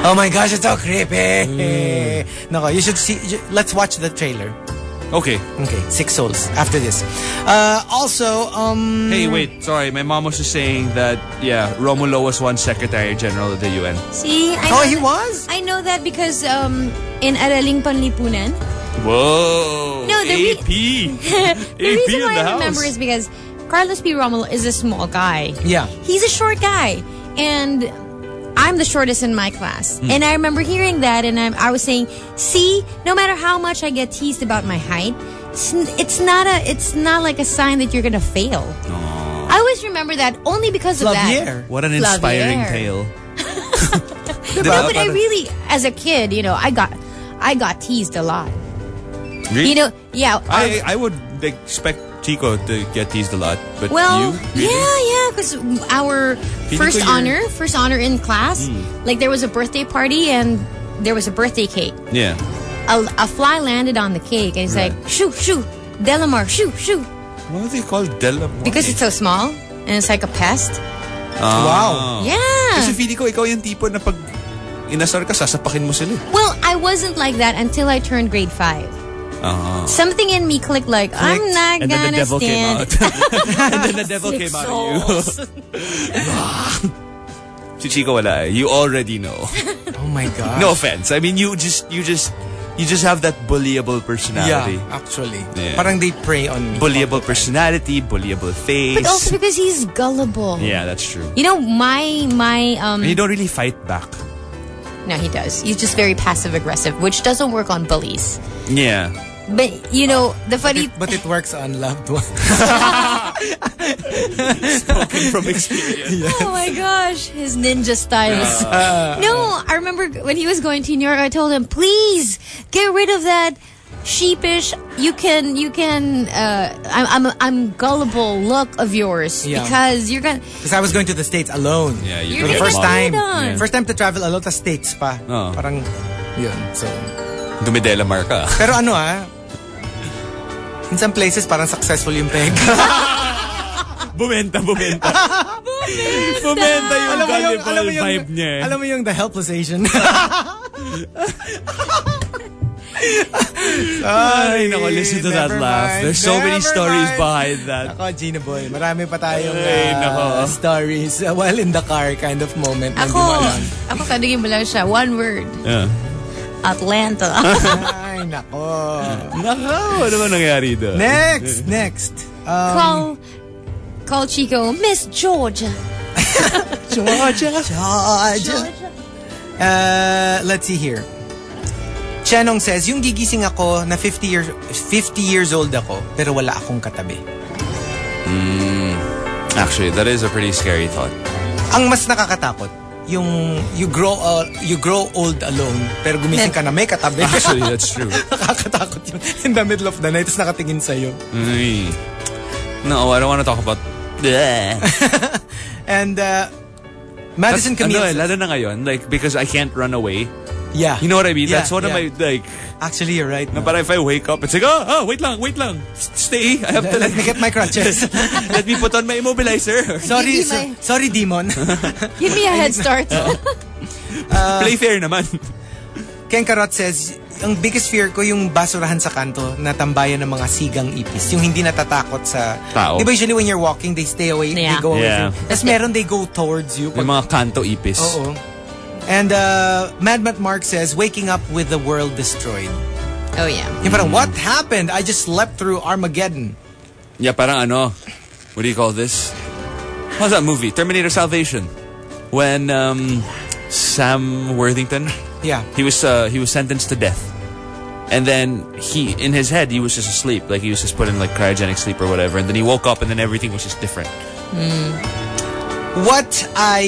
Oh my gosh, it's so creepy. No, you should see. Let's watch the trailer. Okay. Okay, Six Souls after this. Also, Hey, wait. Sorry, my mom was just saying that, Romulo was once Secretary General of the UN. See? I Oh, know he that- was? I know that because in Araling Panlipunan, Whoa. No, the AP. the AP reason in why the I house. remember is because Carlos P. Romulo is a small guy. Yeah. He's a short guy. And I'm the shortest in my class. And I remember hearing that and I was saying, see, no matter how much I get teased about my height, it's not like a sign that you're going to fail. I always remember that only because of that. Flavier. What an inspiring Flavier. tale. No, but I really, as a kid, I got teased a lot. Really? Yeah. I would expect Chico to get teased a lot, but Well, you? Really? yeah, because our Feeling ko first honor in class, like there was a birthday party and there was a birthday cake. Yeah. A fly landed on the cake and it's like, shoo, Delamar, shoo. What do they call Delamar? Because it's so small and it's like a pest. Wow. Yeah. Kasi feeling ko ikaw yung tipo na pag inasar ka, sasapakin mo sila. Well, I wasn't like that until I turned grade 5. Something in me clicked like, I'm not And then gonna the devil came stand. out. And then the devil came out of you. Si Chico wala. You already know. Oh my gosh. No offense. I mean, you just have that bullyable personality. Yeah, actually. Yeah. Parang they prey on me. Bullyable personality, bullyable face. But also because he's gullible. Yeah, that's true. My And you don't really fight back. No, he does. He's just very passive aggressive, which doesn't work on bullies. Yeah. But the funny But it works on loved ones. Spoken from experience. Oh my gosh, his ninja styles. No, I remember when he was going to New York, I told him, please get rid of that sheepish, I'm gullible look of yours. Yeah. Because you're gonna... Because I was going to the States alone. Yeah, you You're For the gonna first get time. hit on. Yeah. First time to travel alone, ta States pa. Oh. Parang, yun. So, Dumidelamar ka. pero in some places, parang successful yung peg. Bumenta yung gullible vibe niya eh. Alam mo yung the helpless Asian. Ay, nako, listen to that Never laugh. mind. There's so many Never stories mind. behind that. Ako, Gina Boy, marami pa tayong Ay, nako. stories while in the car kind of moment. na di mo alam. Ako kadugin mo lang siya. One word. Yeah. Atlanta. Ay, nako. Nako, ano ba nangyari doon? Next. Call Chico, Miss Georgia. Georgia. Let's see here. Chenong says, yung gigising ako na 50 years old ako, pero wala akong katabi. Actually, that is a pretty scary thought. Ang mas nakakatakot, yung you grow old alone, pero gumising ka na may katabi. Actually, that's true. Nakakatakot yun. In the middle of the night, tapos nakatingin sa'yo. Ay. No, I don't want to talk about... And Madison Camille says, lalo na ngayon, like, because I can't run away. yeah. You know what I mean? Yeah, That's one of my, like... Actually, you're right. No? But if I wake up, it's like, wait lang. Stay. I have to, Let me get my crutches. let me put on my immobilizer. Sorry, Give me my- sorry, demon. Give me a head start. Play fair naman. Ken Karot says, ang biggest fear ko yung basurahan sa kanto na tambayan ng mga sigang ipis. Yung hindi natatakot sa... Tao. Di ba usually when you're walking, they stay away, Yeah. they go away. Yeah. Tapos meron, they go towards you. Yung mga kanto ipis. Oo. And Mad Matt Mark says, waking up with the world destroyed. Oh, yeah. Yung parang, what happened? I just slept through Armageddon. Yeah, parang ano, what do you call this? How's that movie? Terminator Salvation. When Sam Worthington, Yeah. he was sentenced to death. And then in his head, he was just asleep. Like he was just put in like cryogenic sleep or whatever. And then he woke up and then everything was just different. What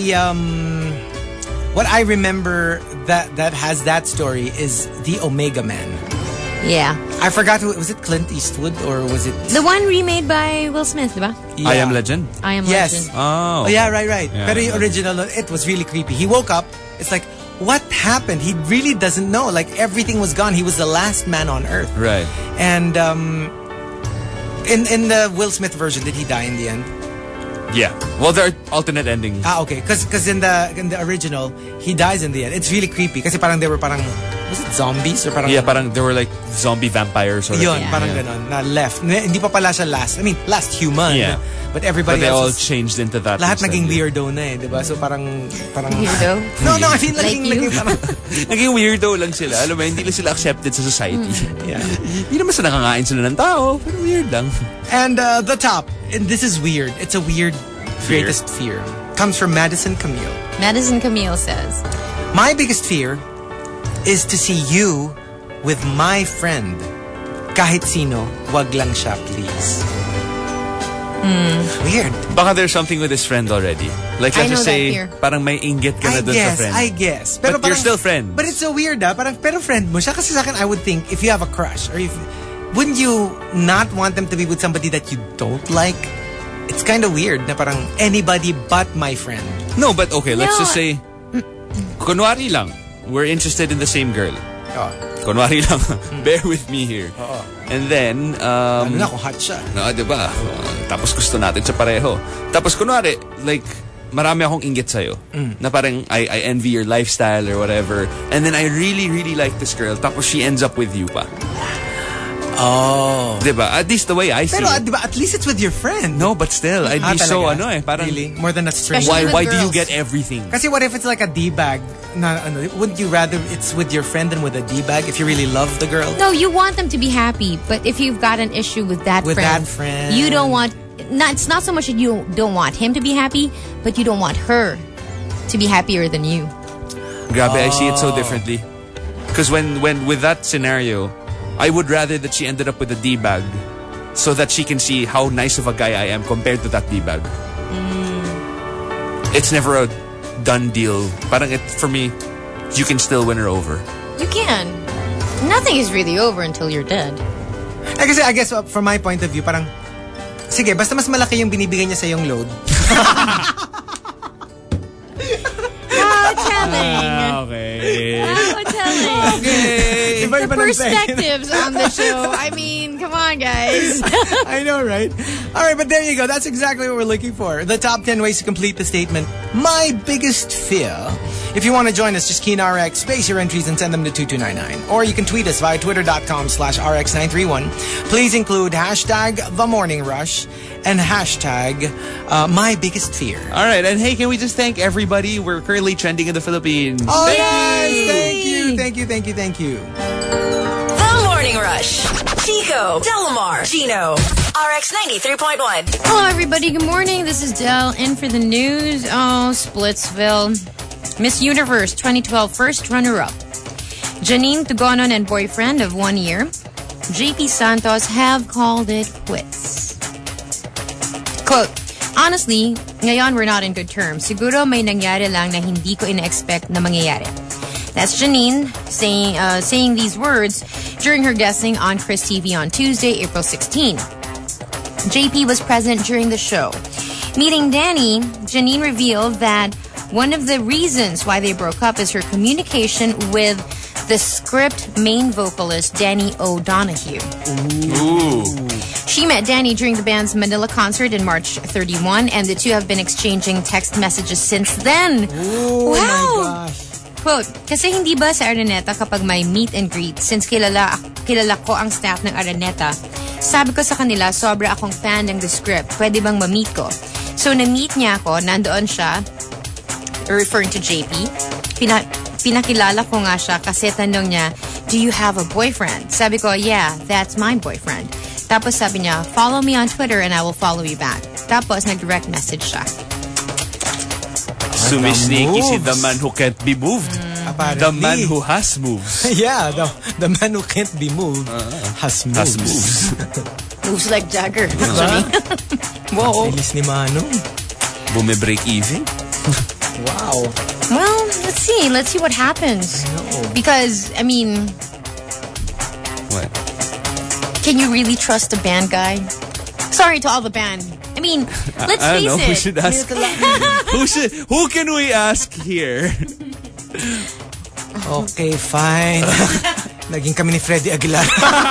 I remember that has that story is the Omega Man. Yeah. I forgot who was it, Clint Eastwood or was it? The one remade by Will Smith, diba? Yeah. I Am Legend? I Am Yes. Legend. Oh. Oh yeah, right. Yeah. Pero yung original, it was really creepy. He woke up, it's like, what happened? He really doesn't know. Like everything was gone. He was the last man on earth. Right. And in the Will Smith version, did he die in the end? Yeah. Well, there are alternate endings. Okay. Because in the original, he dies in the end. It's really creepy. Kasi parang they were parang, was it zombies? Or parang, Yeah, parang there were like zombie vampires. Or yun, Yeah. parang ganon, na left. Hindi pa pala siya last. I mean, last human. Yeah. But everybody But they all else is, changed into that. lahat instead. naging weirdo na eh, di ba? So parang Weirdo? No, I mean, Like you? naging parang, Naging weirdo lang sila. Alam mo, hindi lang sila accepted sa society. yeah. Hindi naman sila nakakain sila ng tao. Pero weird lang. And the top, and this is weird. It's a weird greatest fear. Comes from Madison Camille. Madison Camille says, My biggest fear is to see you with my friend. Kahit sino, wag lang siya, please. Weird. Baka there's something with his friend already. Like, I let's know just that say, fear. parang may inggit ka na dun sa friend. I guess. But you're still friends. But it's so weird, Parang, pero friend mo siya. Kasi sa akin, I would think, if you have a crush, or if, wouldn't you not want them to be with somebody that you don't like? It's kind of weird na parang anybody but my friend. No, but okay, let's No. just say, kunwari lang, we're interested in the same girl. Oh. Kunwari lang, bear with me here. And then, Ano na kung hot siya? no, diba? Tapos gusto natin sa pareho. Tapos kunwari, like, marami akong inggit sa'yo. Na parang, I envy your lifestyle or whatever. And then I really, really like this girl. Tapos she ends up with you pa. Oh. Diba? At least the way I see Pero it. diba, at least it's with your friend. No, but still, I'd be so, talaga? parang, Really? More than a stranger. Especially why with do you girls. get everything? Kasi what if it's like a D-bag? Na, wouldn't you rather it's with your friend than with a D-bag if you really love the girl? no, you want them to be happy, but if you've got an issue with that With friend, that friend. you don't want, it's not so much that you don't want him to be happy, but you don't want her to be happier than you. Grabe, I see it so differently. Because when with that scenario, I would rather that she ended up with a D-bag so that she can see how nice of a guy I am compared to that D-bag. It's never a done deal. Parang for me, you can still win her over. You can. Nothing is really over until you're dead. Kasi I guess from my point of view, parang, sige, basta mas malaki yung binibigay niya sa yung load. How telling. Okay. How telling. The Iba-iba ng perspectives on the show. I mean, come on, guys. I know, right? All right, but there you go. That's exactly what we're looking for. The top 10 ways to complete the statement, my biggest fear. If you want to join us, just key in RX, space your entries, and send them to 2299. Or you can tweet us via twitter.com/RX931. Please include hashtag The Morning Rush and hashtag My Biggest Fear. All right, and hey, can we just thank everybody? We're currently trending in the Philippines. Oh, Thank yes! you. Thank you. The Morning Rush. Chico, Delamar, Gino. RX 93.1. Hello, everybody. Good morning. This is Del in for the news. Oh, Splitsville. Miss Universe 2012 first runner-up. Janine Tugonon and boyfriend of 1 year, JP Santos, have called it quits. Quote, honestly, ngayon we're not in good terms. Siguro may nangyari lang na hindi ko ina-expect na mangyayari. That's Janine saying these words during her guesting on Chris TV on Tuesday, April 16. JP was present during the show. Meeting Danny, Janine revealed that one of the reasons why they broke up is her communication with the script main vocalist, Danny O'Donoghue. Ooh. She met Danny during the band's Manila concert in March 31, and the two have been exchanging text messages since then. Oh Wow! my gosh. Quote, kasi hindi ba sa Araneta kapag may meet and greet, since kilala ko ang staff ng Araneta, sabi ko sa kanila, sobra akong fan ng The Script, pwede bang ma-meet ko? So, na-meet niya ako, nandoon siya, referring to JP, pinakilala ko nga siya kasi tanong niya, do you have a boyfriend? Sabi ko, yeah, that's my boyfriend. Tapos sabi niya, follow me on Twitter and I will follow you back. Tapos nag-direct message siya. Sumisniki si the man who can't be moved. Apparently. The man who has moves. Yeah, the man who can't be moved has moves. Has moves. Moves like Jagger. Whoa. Bilis ni Manong. Bumibreak even. Wow. Well, let's see. Let's see what happens. Because, I mean, What? can you really trust a band guy? Sorry to all the band. I mean, let's I face don't know. Who it. should ask? Who can we ask here? Okay, fine. Naging kami ni Freddie Aguilar.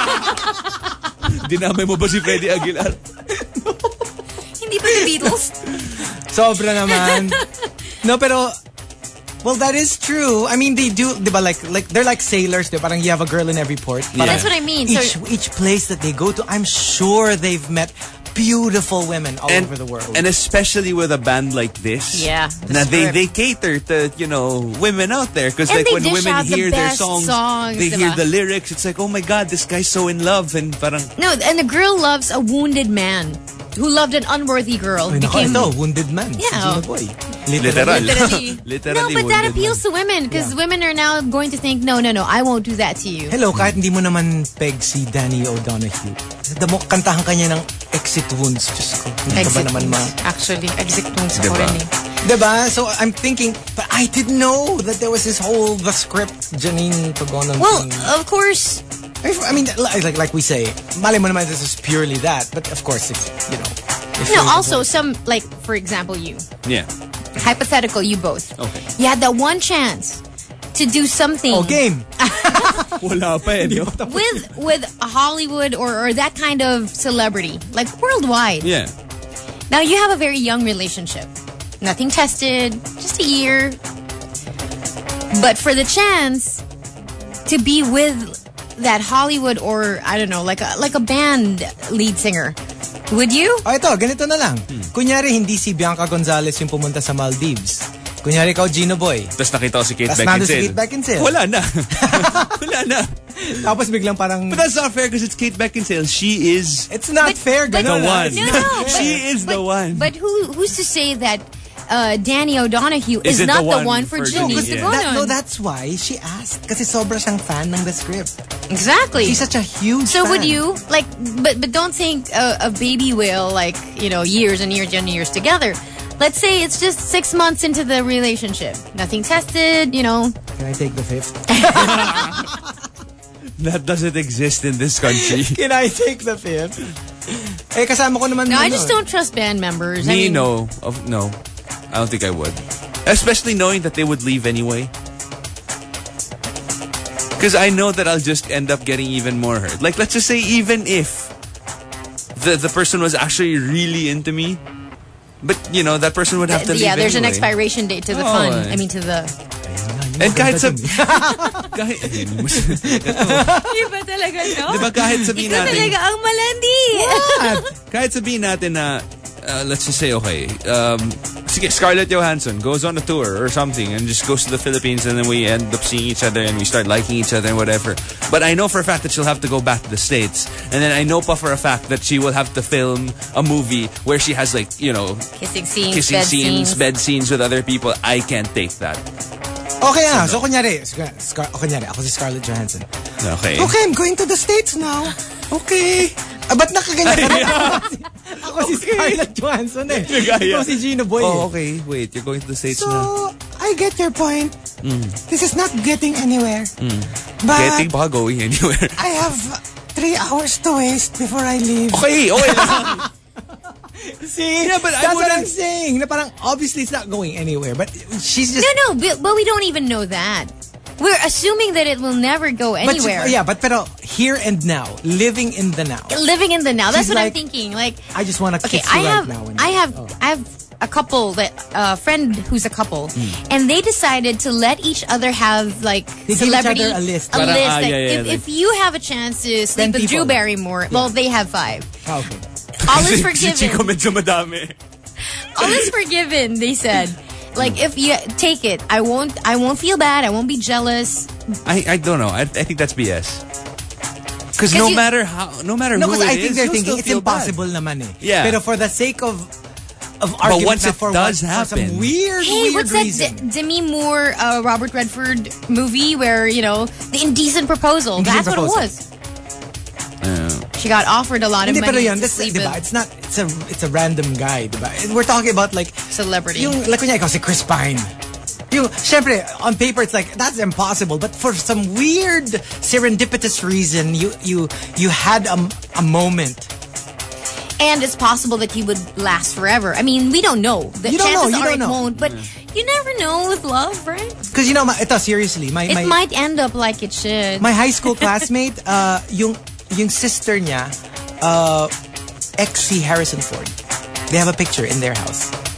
Dinamay mo ba si Freddie Aguilar? Hindi ba the Beatles? Sobra naman. No, pero well, that is true. I mean, they do, diba, like they're like sailors. Diba? Parang you have a girl in every port. Yeah. That's what I mean. Each place that they go to, I'm sure they've met beautiful women all over the world. And especially with a band like this. Yeah. Now they cater to, women out there. Because And like they when dish women out the hear their best songs, they songs, hear diba? the lyrics. It's like, oh my God, this guy's so in love. And parang, No, and the girl loves a wounded man who loved an unworthy girl. Ay, naku, ito, wounded man. Yeah. Si Gino Boy. literal. Literally. Literally No, but that wounded appeals to women because women are now going to think, no, I won't do that to you. Hello, kahit hindi mo naman peg si Danny O'Donoghue. Kantahan kanya ng Exit Wounds. Diyos ko. Hindi ka ba naman Actually, exit wounds Diba? ako rin eh. Diba? So I'm thinking, but I didn't know that there was this whole, the script, Janine Togonon Well, thing. of course. I mean, like we say, mali mo naman this is purely that. But of course, if, if No, you're- also some, like, for example, you. Yeah. Hypothetical, you both. Okay. You had that one chance to do something Oh, game. Wala pa eh, no? with a Hollywood or that kind of celebrity, like worldwide. Yeah. Now you have a very young relationship. Nothing tested, just a year. But for the chance to be with that Hollywood or I don't know, like a band lead singer, would you? Oh, ito, ganito na lang. Kunyari, hindi si Bianca Gonzalez yung pumunta sa Maldives. Kunyari, ikaw, Gino Boy. Tapos nakita ko si Kate Tapos nandun si Beckinsale. Kate Beckinsale. Wala na. Wala na. Tapos biglang parang... But that's not fair because it's Kate Beckinsale. She is It's not fair, but- ganun. the one. No. She is the one. But who's to say that Danny O'Donoghue is Isn't not the the one one for for Janine Janine, yeah. Togonon? That's why she asked. Kasi sobra siyang fan ng the script. Exactly. She's such a huge So fan. would you like? But don't think a baby whale like years and years and years together. Let's say it's just 6 months into the relationship, nothing tested. Can I take the fifth? That doesn't exist in this country. Can I take the fifth? Eh, kasama ko naman. No, I just don't trust band members. I Me, mean, no. No. I don't think I would. Especially knowing that they would leave anyway. Because I know that I'll just end up getting even more hurt. Like, let's just say even if the person was actually really into me, but, that person would have to leave yeah, there's an anyway. expiration date to the Oh, fun. eh. I mean, to the. And kahit sa... Iba talaga, no? Diba kahit sabihin Ikaw natin... talaga ang malandi. Kahit sabihin natin na, let's just say, okay, sige, Scarlett Johansson goes on a tour or something and just goes to the Philippines and then we end up seeing each other and we start liking each other and whatever. But I know for a fact that she'll have to go back to the States. And then I know pa for a fact that she will have to film a movie where she has like, Kissing scenes, kissing bed scenes, scenes. bed scenes with other people. I can't take that. Okay na. So, kunyari, ako si Scarlett Johansson. Okay. Okay, I'm going to the States now. Okay. Ba't nakaganyan ka rin? Ako si Scarlett Johansson eh. Nagaya. Ikaw si Gino Boy Oh, eh. okay. Wait, you're going to the States So, now. I get your point. This is not getting anywhere. But Getting baka going anywhere. I have 3 hours to waste before I leave. Okay lang. See? Yeah, but I that's what wouldn't- I'm saying. Na parang, obviously, it's not going anywhere. But she's just... No, but we don't even know that. We're assuming that it will never go But anywhere. pero here and now, living in the now. Living in the now. That's She's what I'm like, thinking. Like, I just want to okay, kiss you I have, right now. I have a couple a friend who's a couple, and they decided to let each other have like They give each celebrity other a list. A Parang, list. yeah, like, yeah, if you have a chance to sleep 10 with Drew people. Barrymore, well, they have 5. Oh, okay. All is Si Chico forgiven. medyo madami. All is forgiven. They said. Like if you take it, I won't feel bad. I won't be jealous. I don't know. I think that's BS. Because no you- matter No, who because it I think is, they're you'll thinking still it's feel bad. impossible naman eh. Yeah. Pero for the sake of argument once na it for does for some happen. weird What's reason. that Demi Moore, Robert Redford movie where the indecent proposal? Indecent That's Proposal. what it was. She got offered a lot of Hindi, pero money yun, to that's, sleep diba, with it's a random guy, diba? We're talking about like celebrity. yung like kunya ikaw si Chris Pine. Yung syempre on paper it's like that's impossible, but for some weird serendipitous reason you had a moment. And it's possible that he would last forever. I mean, we don't know. The You don't know, chances you are don't it know. won't. But you never know with love, right? Because ito seriously, my It might end up like it should. my high school classmate, yung sister niya, ex si Harrison Ford. They have a picture in their house.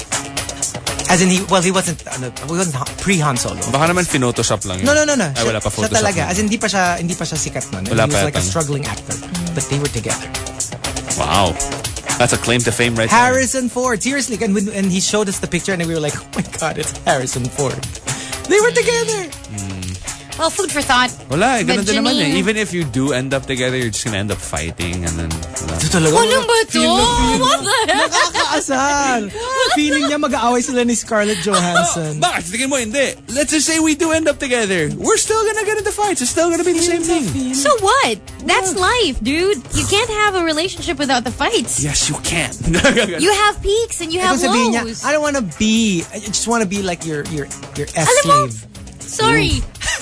As in, he wasn't pre-Han Solo. Baka naman Photoshop lang yun. No. Ay, wala pa Siya Photoshop. talaga. As in, hindi pa siya sikat nun. Wala He was pa like a yata. struggling actor. But they were together. Wow. That's a claim to fame right there. Harrison Ford. Seriously. And he showed us the picture and we were like, oh my God, it's Harrison Ford. They were together. Well, food for thought. Wala, ganun But din naman Janine- Even if you do end up together, you're just gonna end up fighting and then... Ito talaga. Walang ba ito? What the heck? Nakakaasar. Feeling niya mag-aaway sila ni Scarlett Johansson. Bakit? Tingin mo, hindi. Let's just say we do end up together. We're still gonna get into fights. It's still gonna be the same thing. So what? That's life, dude. You can't have a relationship without the fights. Yes, you can. You have peaks and you have Ito sabihin niya, lows. I don't want to be, I just want to be like your Alam mo, S-slave. sorry.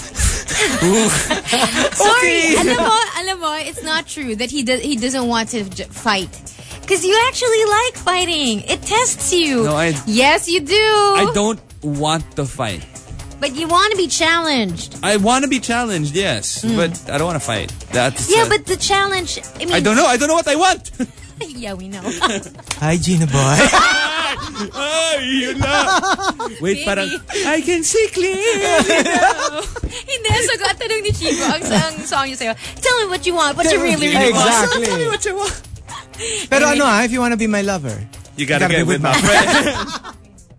Sorry. Alam mo, it's not true that he doesn't want to fight. Because you actually like fighting. It tests you. No, yes, you do. I don't want to fight. But you want to be challenged. I want to be challenged, yes. But I don't want to fight. That's But the challenge, I mean... I don't know. I don't know what I want. Yeah, we know. Hi, Gina boy. Ay, yun na. Wait, Baby. parang, I can see clearly. Hindi, sagot tanong ni Chico ang song niya sa'yo. Tell me what you want, what you really want. Exactly. Tell me what you want. Pero if you want to be my lover, You gotta get with my friend.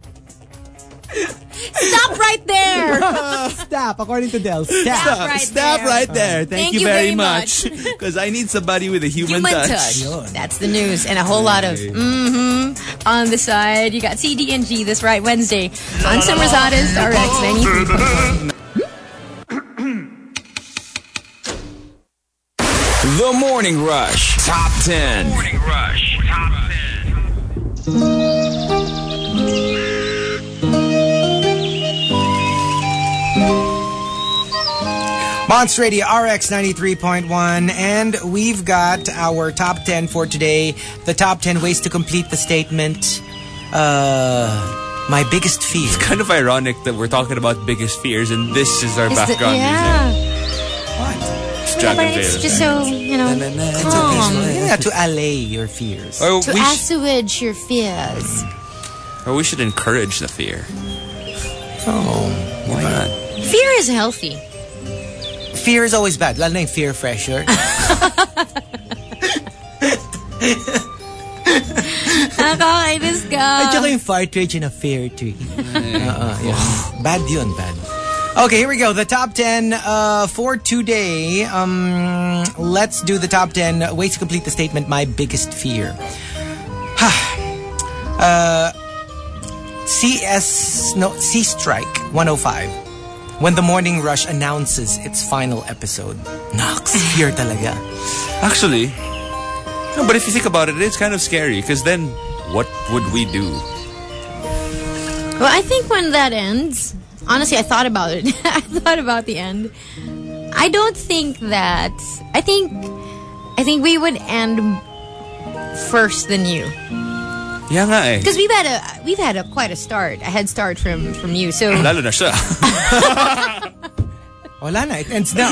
Stop right there. stop, according to Del. Stop. Stop right there. Thank you very much. Because I need somebody with a human touch. That's the news. And a whole lot of on the side. You got CD and G this right Wednesday on Summer's Hottest RX 93.1. The Morning Rush Top 10. Morning Rush Top 10. Monster Radio RX 93.1, and we've got our top 10 for today. The top 10 ways to complete the statement. My biggest fear. It's kind of ironic that we're talking about biggest fears and this is our background music. What? It's But Dragon it's Veil. just so, calm. Yeah, to allay your fears. Or To assuage your fears. we should encourage the fear. Oh, Why not? Fear is healthy. fear is always bad. Lalo na yung fear fresher. Nakakainis ka. At saka yung fart rage in a fair tree. Yeah. Bad yun, bad. Okay, here we go. The top 10 for today. Let's do the top 10 ways to complete the statement, my biggest fear. Sea Strike 105. When the Morning Rush announces its final episode. Nox, fear talaga. Actually, no, but if you think about it, it's kind of scary because then what would we do? Well, I think when that ends, honestly, I thought about it. I thought about the end. I don't think that. I think we would end first than you. Yeah nga eh. Because we've had quite a start, a head start from you. So Lalo na siya. Wala na, it ends now.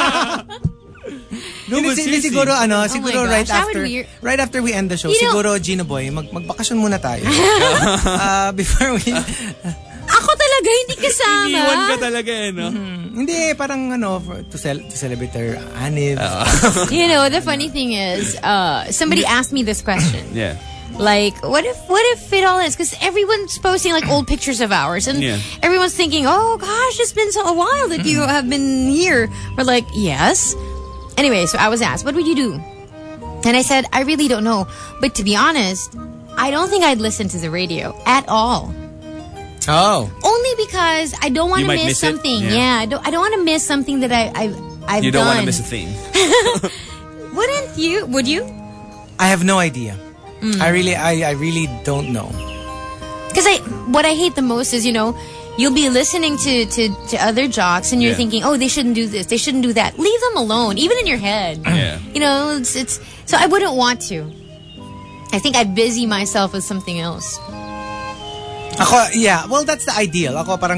No, but seriously. Siguro my right gosh, how would after we- right after we end the show, You know- siguro Gina Boy, magbakasyon muna tayo. Before we ako talaga hindi kasama. Iniwan ka talaga eh, no? hindi parang to celebrate our anniv. You know, the funny thing is, somebody asked me this question. Yeah. Like, what if it all ends? Because everyone's posting like old pictures of ours, and Yeah. everyone's thinking, "Oh gosh, it's been a while that you have been here." We're like, "Yes." Anyway, so I was asked, "What would you do?" And I said, "I really don't know." But to be honest, I don't think I'd listen to the radio at all. Oh. Only because I don't want You to might miss miss it? something. Yeah. I don't want to miss something that I've You don't want to done. miss a thing. Wouldn't you? Would you? I have no idea. I really don't know. Because what I hate the most is, you'll be listening to other jocks and you're Yeah. thinking, oh, they shouldn't do this, they shouldn't do that. Leave them alone, even in your head. Yeah. It's so I wouldn't want to. I think I'd busy myself with something else. Ako, yeah, well, that's the ideal. Ako parang like, I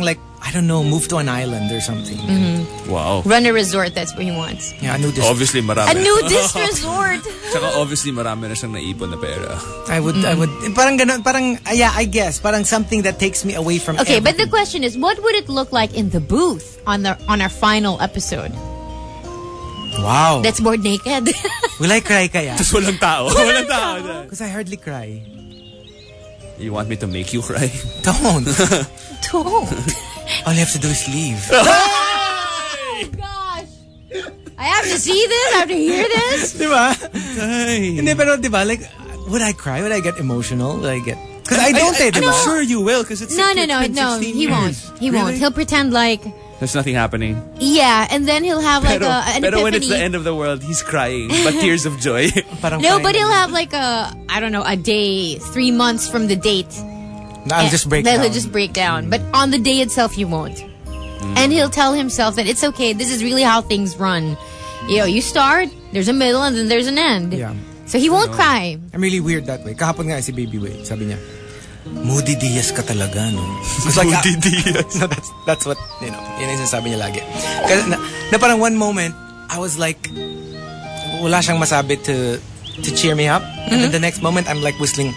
I don't know, move to an island or something. Wow. Run a resort, that's what he wants. Yeah, a nudist. Obviously, marami. A nudist resort. Tsaka obviously, marami na siyang naipon na pera. I would, parang ganun, parang, yeah, I guess, parang something that takes me away from Okay, but the everything. question is, what would it look like in the booth on our final episode? Wow. That's more naked. Will I cry kaya? Tapos walang tao. Walang tao. Because I hardly cry. You want me to make you cry? Don't. Don't. All you have to do is leave. Oh gosh. I have to see this. I have to hear this. Diba? Hindi, pero diba, like, would I cry? Would I get emotional? Would I get... Because I don't I'm diba? sure you will because it's No. been 16 He years. won't. He won't. He'll pretend like, There's nothing happening. yeah, and then he'll have like Pero, an pero when it's the epiphany. end of the world, he's crying, but tears of joy. Parang No, fine. but he'll have like a day, 3 months from the date. I'll just break Then down. he'll just break down. But on the day itself, he won't. And he'll tell himself that it's okay. This is really how things run. You start, there's a middle, and then there's an end. Yeah. So he won't cry. I'm really weird that way. Kahapon nga si Baby Way, sabi niya, Moody Diaz ka talaga, no? It's like, Moody Diaz. No, that's what, yun yung sinasabi niya lagi. Kasi na parang one moment, I was like, wala siyang masabi to cheer me up. And then the next moment, I'm like whistling.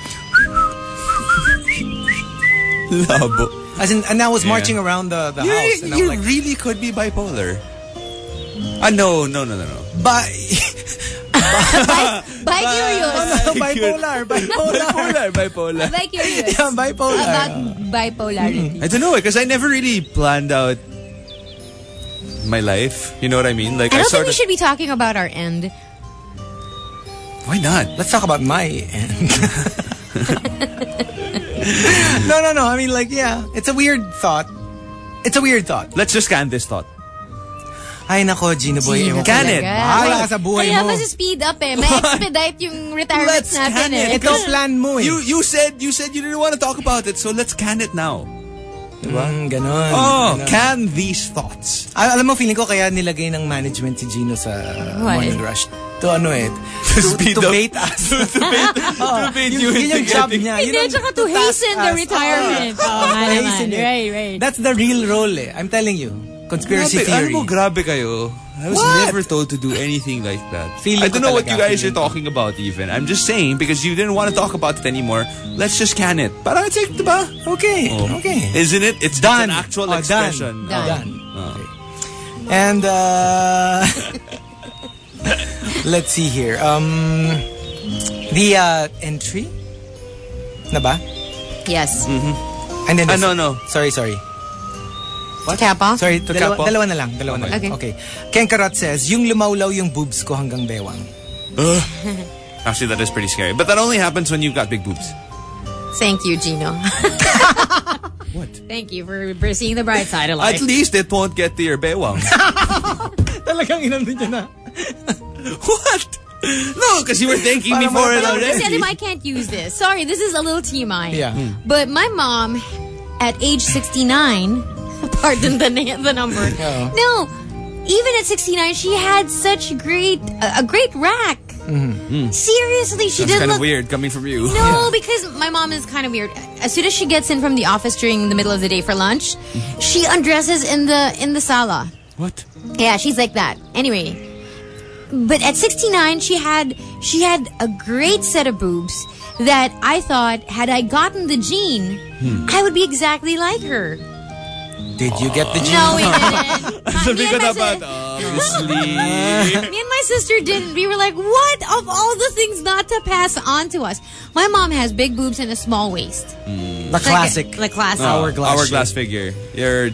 Labo. As in, and I was marching around the house. And You I'm like, really could be bipolar. No. Bi-curious. bipolar. Bi-curious. Yeah, bipolar. About bipolarity. I don't know, because I never really planned out my life. You know what I mean? Like I don't think sort we of. should be talking about our end. Why not? Let's talk about my end. No. I mean, like, yeah. It's a weird thought. Let's just scan this thought. Ay, nako, Gino Boy. Gino ewan ko. Can it? Bahala ka sa buhay Kaya mo. mas speed up eh. May expedite yung retirement Let's natin can eh. it. Ito plan mo eh. You said you didn't want to talk about it, so let's can it now. Ganon. Oh, Ganon. can these thoughts? Alam mo, feeling ko kaya nilagay ng management si Gino sa Why? Morning Rush. To speed to up. bait us. to bait you Yun yung into job getting- niya. Hindi, Yun ang tsaka to task hasten the us. retirement. Oo. Oh, nga naman. Hasten it. Right. That's the real role eh. I'm telling you. Conspiracy Grabe, theory. alam mo, grabe kayo. I was What? never told to do anything like that. Feeling I don't know ko what you talaga, guys are feeling ko. talking about even. I'm just saying, because you didn't want to talk about it anymore, let's just can it. Parang it's like, diba? Okay. Oh. Okay. Isn't it? It's Done. an actual Oh, expression. Done. Okay. And let's see here. The entry na ba? Yes. And then no. Sorry. Kappa? Sorry, To Kappa? dalawa na lang. Okay. Ken Karot says, yung lumawlaw yung boobs ko hanggang bewang. Actually, that is pretty scary. But that only happens when you've got big boobs. Thank you, Gino. What? Thank you for seeing the bright side of At life. least it won't get to your bewang. Talagang inandun niya na. What? No, because you were thanking me for it No, already. kasi I can't use this. Sorry, this is a little TMI. Yeah. But my mom, at age 69, pardon the number. No, even at 69, she had such a great rack. Seriously, she That's did kind look of weird coming from you. No, because my mom is kind of weird. As soon as she gets in from the office during the middle of the day for lunch, she undresses in the sala. What? Yeah, she's like that. Anyway, but at 69, she had a great set of boobs that I thought, had I gotten the gene, I would be exactly like her. Did you get the gene? No, we didn't. Sabi ko dapat, Me obviously. and my sister didn't. We were like, what of all the things not to pass on to us? My mom has big boobs and a small waist. The classic. The classic. Hourglass figure. You're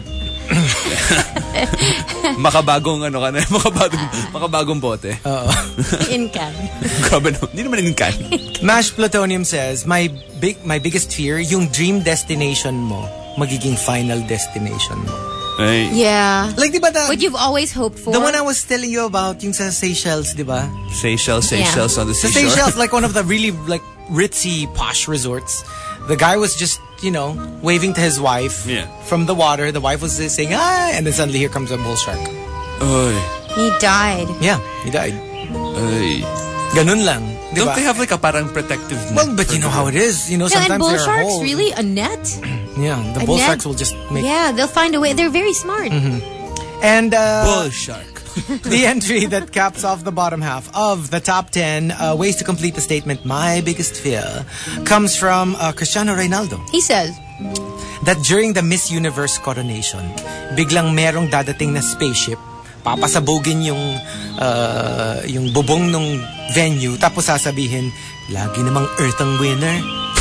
makabagong makabagong bote. In can. Grabe no. Hindi naman in can. Mash Plutonium says, my biggest fear, yung dream destination mo, magiging final destination mo. Ay. Yeah. Like, di ba What you've always hoped for. the one I was telling you about, yung sa Seychelles, di ba? Seychelles on the Sa seashore. Seychelles, like one of the really like ritzy, posh resorts. The guy was just, waving to his wife from the water. The wife was saying, ah, and then suddenly here comes a bull shark. Ay. He died. Yeah, he died. Ay. Ganun lang. Don't they have like a parang protective net? Well, but you know how it is. You know, Yeah, and sometimes bull there are sharks, holes. really? A net? Yeah, the A bull net? sharks will just make... Yeah, they'll find a way. They're very smart. And Bull shark. the entry that caps off the bottom half of the top 10 ways to complete the statement, my biggest fear, comes from Cristiano Ronaldo. He says, That during the Miss Universe coronation, biglang merong dadating na spaceship, papasabugin yung bubong nung venue, tapos sasabihin, lagi namang Earth ang winner.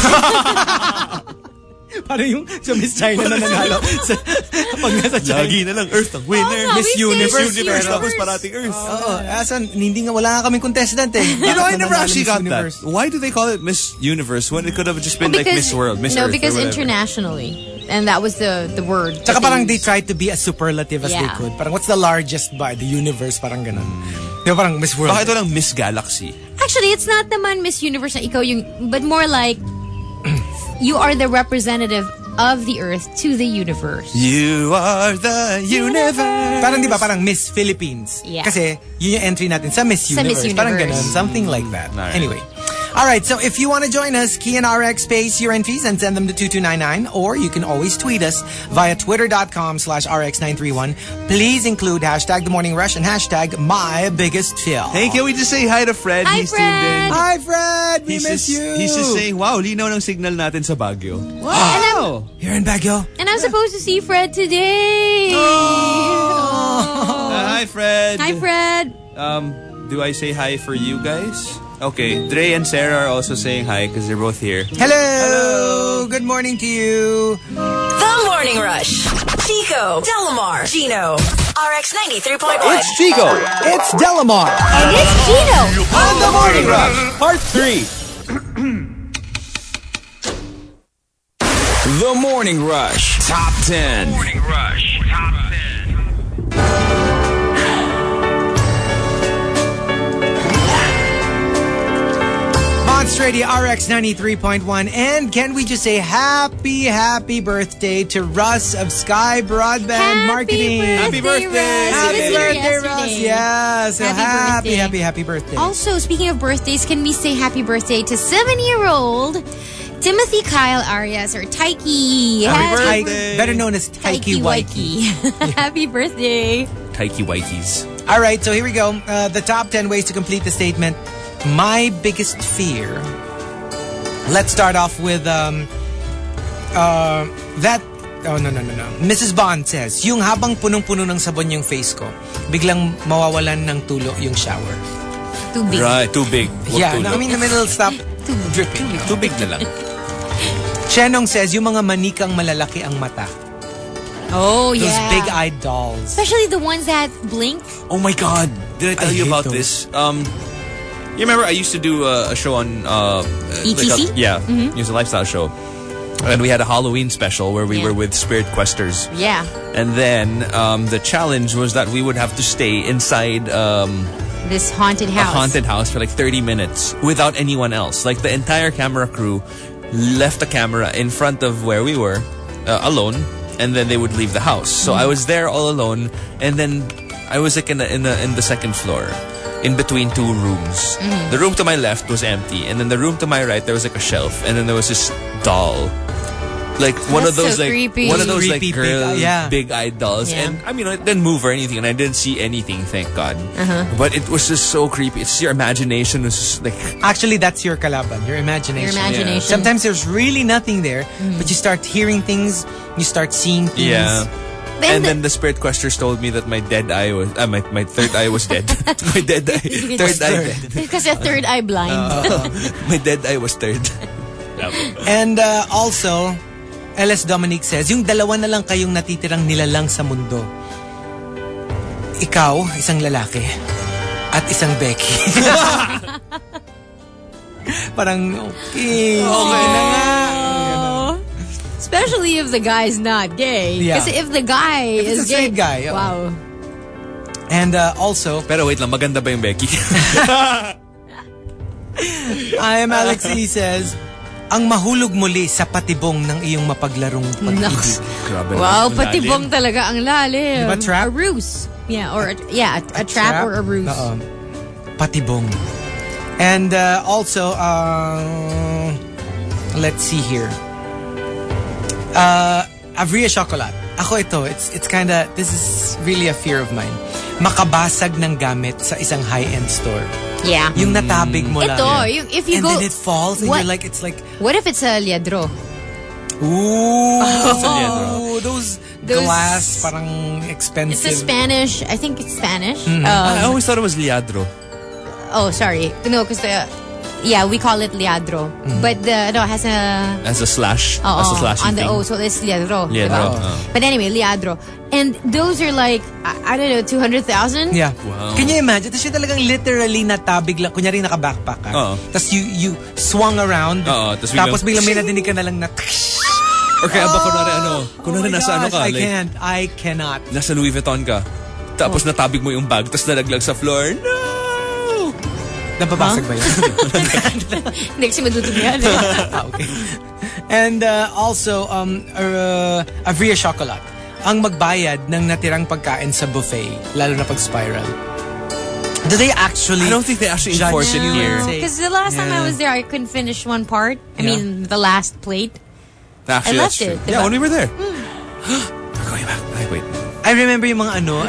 Parang yung sa Miss China na nanalo. Pag nasa China. Lagi na lang Earth ang winner. Oh, Miss we say Universe, Miss Universe. Tapos parating Earth. Oo, asan, wala nga kaming contestant eh. You know, I Bakit never nanalo actually Miss got Universe? that. Why do they call it Miss Universe when it could have just been like Miss World, Miss Earth, because or whatever? internationally. And that was the word. Tsaka that parang they used. tried to be as superlative as they Yeah. could. Parang what's the largest by the universe? Parang ganun. Di ba parang Miss World? Bakit walang Miss Galaxy? Actually, it's not naman Miss Universe na ikaw yung, but more like you are the representative of the Earth to the universe. You are the universe. Parang di ba parang Miss Philippines? Yeah. Kasi yun yung entry natin sa Miss Sa Universe. Miss Parang Universe. ganun. Something like that. Alright. Anyway. Alright, so if you want to join us, key in RX space your entries and send them to 2299, or you can always tweet us via twitter.com/RX931. Please include hashtag The Morning Rush and hashtag My Biggest Fear. Hey, can we just say hi to Fred? Hi, He's tuned in. Fred. Hi, Fred! We He's miss just, you! He's just saying, wow, linaw ng signal natin sa Baguio. Wow. You're in Baguio? And I'm supposed to see Fred today. Hi, Fred. Hi, Fred. Do I say hi for you guys? Okay, Dre and Sarah are also saying hi because they're both here. Hello! Good morning to you. The Morning Rush. Chico, Delamar, Gino. RX 93.1. It's Chico. It's Delamar. And it's Gino. On the Morning Rush. Part 3. The Morning Rush. Top 10. Morning Rush. Top 10. Monster Radio RX 93.1. And can we just say happy birthday to Russ of Sky Broadband Marketing. Happy birthday. Russ. Happy He was here birthday, Russ. yesterday. Yeah. So Happy birthday. happy birthday. Also, speaking of birthdays, can we say happy birthday to 7-year-old Timothy Kyle Arias, or Taiki? Happy Ty- birthday. better known as Taiki Waiki. Happy birthday. Taiki Waikis. All right, so here we go. The top 10 ways to complete the statement. My biggest fear. Let's start off with that. Oh, no. Mrs. Bond says, yung habang punong-puno ng sabon yung face ko, biglang mawawalan ng tulo yung shower. Too big. Right, too big. Yeah, no, I mean, the middle stop dripping. Too big na lang. Shenong says, yung mga manikang malalaki ang mata. Oh, Those yeah. big-eyed dolls. Especially the ones that blink. Oh my God! Did I tell you hate about those. this? You remember I used to do a show on ETC? It was a lifestyle show, and we had a Halloween special where we Yeah. were with Spirit Questers. Yeah. And then the challenge was that we would have to stay inside This haunted a house. haunted house for like 30 minutes without anyone else. Like the entire camera crew left the camera in front of where we were alone, and then they would leave the house. So I was there all alone, and then I was like in the second floor, in between two rooms. The room to my left was empty, and then the room to my right there was like a shelf, and then there was this doll. Like one That's of those so like creepy. one of those like Creepy, girl big-eyed dolls, Yeah. and I mean it didn't move or anything, and I didn't see anything, thank God. But it was just so creepy. It's your imagination was just like Actually, that's your kalaban, your imagination. Your imagination. Sometimes there's really nothing there, but you start hearing things, you start seeing things. yeah. Then And then the spirit questers told me that my dead eye was my third eye was dead. My dead eye, third eye dead. because your third eye blind. My dead eye was third. And also, LS Dominic says, yung dalawa na lang kayong natitirang nilalang sa mundo. Ikaw, isang lalaki, at isang Becky. Parang, okay na nga. Especially if the guy's not gay. Yeah. Because if the guy it's is a straight gay, guy, wow. And also, Pero wait lang, maganda ba yung Becky? I am Alex E. says, ang mahulog muli sa patibong ng iyong mapaglarong pag-ibig. Naks. Grabe Wow, naman, patibong lalim. talaga ang lalim. Diba trap? A ruse. Yeah, or a trap or a ruse. Patibong. And also, let's see here. Avria Chocolate. Ako ito, it's kinda, this is really a fear of mine. Makabasag ng gamit sa isang high-end store. Yeah. Yung natabig mo lang. Ito, if you and go... then it falls and what? you're like, it's like... What if it's a liadro? Ooh. Those glass, parang expensive. It's a Spanish, I think it's Spanish. I always thought it was liadro. Oh, sorry. No, because we call it liadro. But it has a... As a slash. As a slashy on the thing. O, so it's liadro. Liadro, diba? oh. But anyway, liadro. And those are like, I don't know, 200,000? Yeah. Wow. Can you imagine? Tapos yung talagang literally natabig lang. Kunyari naka-backpack ka. Tapos you swung around. Tapos biglang may nadinig ka na lang na... Or kaya ba kunwari nasa ano ka? I cannot. Nasa Louis Vuitton ka. Tapos natabig mo yung bag. Tapos nalaglag sa floor. No! Napabasag ba yun? Hindi kasi madudumi yan. Okay. And also, Avria Chocolate. Ang magbayad ng natirang pagkain sa buffet, lalo na pag spiral. Do they actually... I don't think they actually enforce it here. Because the last time I was there, I couldn't finish one part. I mean, the last plate. Actually, I that's left true. it. Yeah, Diba? when we were there. We're going back. Wait. I remember yung mga ano,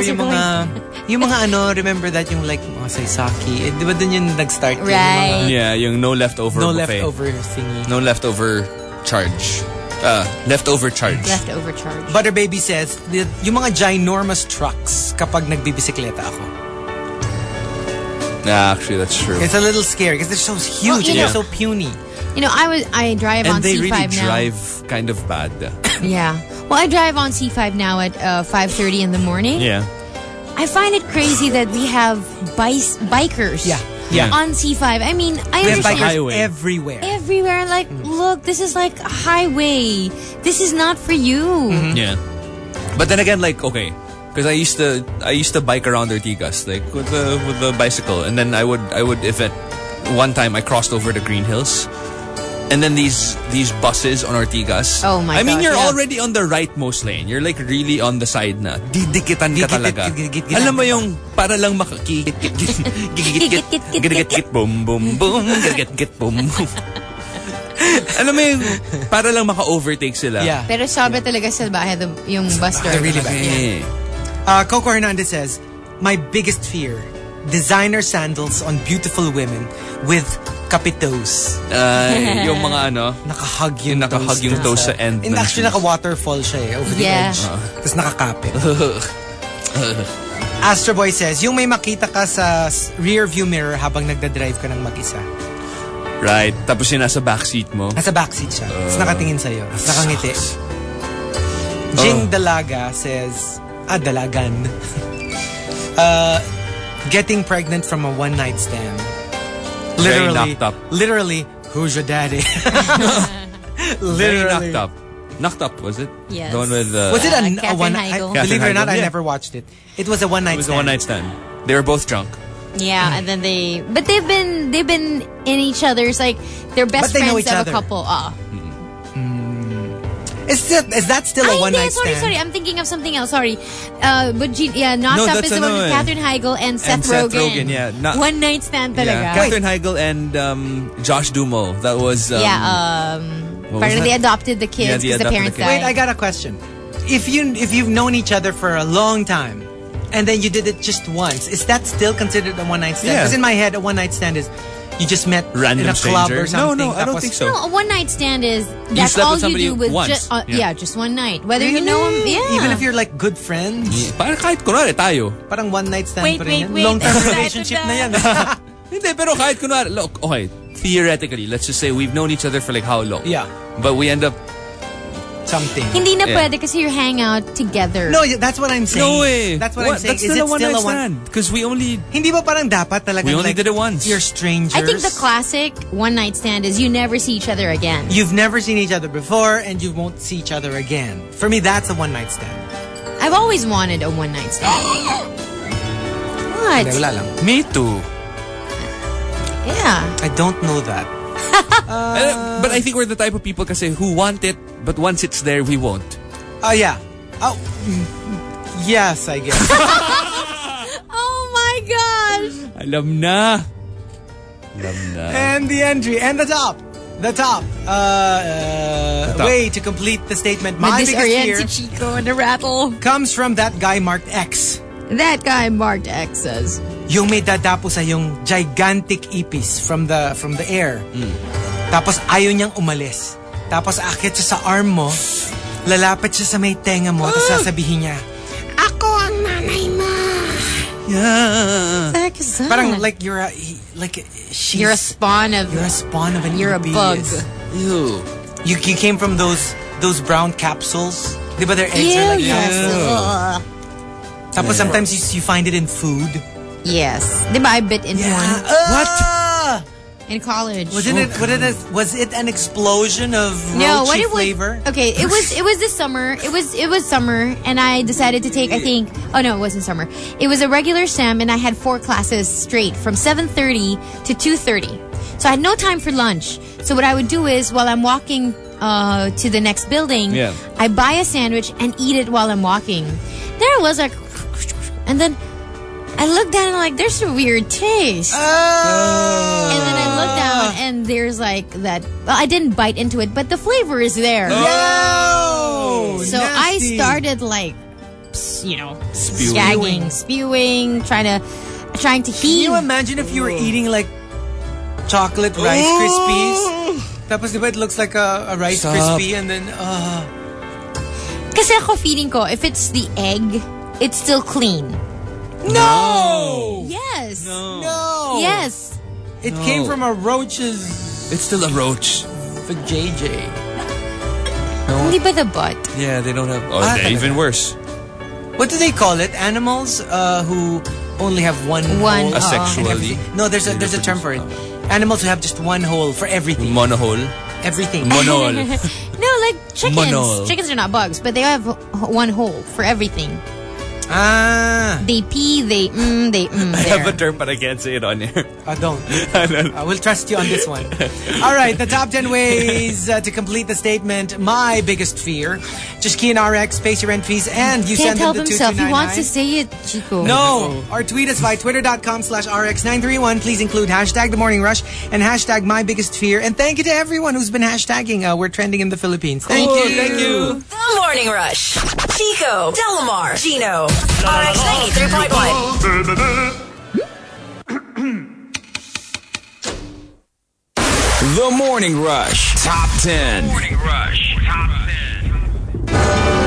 remember that yung like mga saisaki. Di ba dun yung nag-start? Right. Yung no leftover buffet. Leftover thingy. No leftover charge. Leftover charge. Leftover charge. Butter Baby says, yung mga ginormous trucks kapag nagbibisikleta ako. Actually, that's true. It's a little scary because they're so huge and they're so puny. You know, I drive on C5 now. And they really drive kind of bad. Yeah. Well, I drive on C5 now at 5:30 in the morning. Yeah. I find it crazy that we have bikers on C5. I mean, I We have understand. bikers everywhere. Everywhere. Like, look, this is like a highway. This is not for you. Yeah. But then again, like, okay. Because I used to bike around Ortigas, like with the bicycle. And then I would if at one time I crossed over the Green Hills. And then these buses on Ortigas. Oh my I mean, gosh, you're yeah. already on the rightmost lane. You're like really on the side na. Didikitan ka talaga. Alam mo yung para lang makakigit boom boom boom git boom boom. Alam mo yung para lang maka-overtake sila. Yeah. Pero sobra talaga salbahe yung bus driver. They're really bad. Yeah. Coco Hernandez says, my biggest fear, designer sandals on beautiful women with kapitos. Yung mga ano, nakahug yung toes sa end. And actually, naka-waterfall siya over the edge. Tapos nakakapit. Astro Boy says, yung may makita ka sa rear view mirror habang nagdadrive ka ng mag-isa. Right. Tapos yung nasa backseat mo. Nasa backseat siya. Tapos nakatingin sa'yo. Nakangiti. Jing Dalaga says, Dalagan. Getting pregnant from a one-night stand. Very knocked up. Literally, who's your daddy? Very knocked up. Knocked up, was it? Yes. The one with was it a one night? Believe it or not, I yeah. never watched it. It was a one-night stand. It was a one-night stand. They were both drunk. Yeah, and then they've been in each other's, like, they're best But they know friends each of other. a couple. Is that still a one-night stand? Sorry, I'm thinking of something else. Sorry. Knocked Up is the one with Katherine Heigl and Seth Rogen. Yeah. One-night stand talaga. Yeah. Katherine Heigl and Josh Duhamel. That was... parang they adopted the kids because the parents died. Wait, I got a question. If you've known each other for a long time, and then you did it just once, is that still considered a one-night stand? Because in my head, a one-night stand is you just met random in a club stranger. or something. No, I don't think so. No, a one-night stand is that's slept all with somebody you do with once. just one night. Whether you know them, Even if you're like good friends. Parang kahit kunwari tayo. Parang one-night stand Wait, pa rin yan. wait. Long-term Excited relationship na yan. Hindi, pero kahit kunwari, look, okay, theoretically, let's just say we've known each other for like how long? Yeah. But we end up something. Hindi na pwede kasi you hang out together. No, that's what I'm saying. No way. That's what I'm saying. That's Is it still a still a one-night one? stand? Because we only... Hindi ba parang dapat talaga? We only like, did it once. You're strangers. I think the classic one-night stand is you never see each other again. You've never seen each other before and you won't see each other again. For me, that's a one-night stand. I've always wanted a one-night stand. What? Hindi, wala lang. Me too. Yeah. I don't know that. But I think we're the type of people kasi who want it, but once it's there, we won't. Oh, yeah. Oh, yes, I guess. Oh my gosh. Alam na. And the entry. And the top. The top. Way to complete the statement. My biggest fear si Chico and the rattle. comes from that guy marked X. That guy marked X says. Yung may dadapo sa yung gigantic ipis from the air. Tapos ayaw niyang umalis. Tapos akit siya sa arm mo, lalapit siya sa may tenga mo, tapos sasabihin niya, "Ako ang nanay mo." Yeah. Parang like you're a spawn of an You're a ipis. bug. Ew. You came from those brown capsules. Di ba their eggs are like yes. that? Tapos sometimes you find it in food. Yes. Di ba I bit into one What? in college? Was it an explosion of roachy flavor? Okay, it was this summer. It was summer, and I decided to take. I think. Oh no, it wasn't summer. It was a regular sem, and I had 4 classes straight from 7:30 to 2:30. So I had no time for lunch. So what I would do is, while I'm walking to the next building, I buy a sandwich and eat it while I'm walking. There it was like, and then I looked down and like, there's a weird taste. And then I looked down and there's like that. Well, I didn't bite into it, but the flavor is there. So I started like, spewing, trying to Can heat. you imagine if you were eating like chocolate Rice Krispies? Tapos diba it looks like a Rice Krispie and then Kasi ako feeling ko, if it's the egg, it's still clean. No! Yes. No! Yes. It came from a roach's It's still a roach. for JJ. Hindi ba the butt? Yeah, they don't have... Oh, talaga. even worse. What do they call it? Animals who only have one hole. Asexually. No, there's a term for it. Animals who have just one hole for everything. Monohole. Everything. Monol. No, like chickens. Monol. Chickens are not bugs, but they have one hole for everything. They pee, they I have a term, but I can't say it on here. Don't. I will trust you on this one. All right, the top 10 ways to complete the statement. My biggest fear. Just key in RX, space your entries, and you Can't send them help to himself. He 2299. wants to say it, Chico. No! Or tweet us via twitter.com/RX931. Please include hashtag The Morning Rush and hashtag My Biggest Fear. And thank you to everyone who's been hashtagging. We're trending in the Philippines. Thank you. Thank you. The Morning Rush. Chico, Delamar, Gino. RX 93.1. The Morning Rush Top 10. Morning Rush Top 10.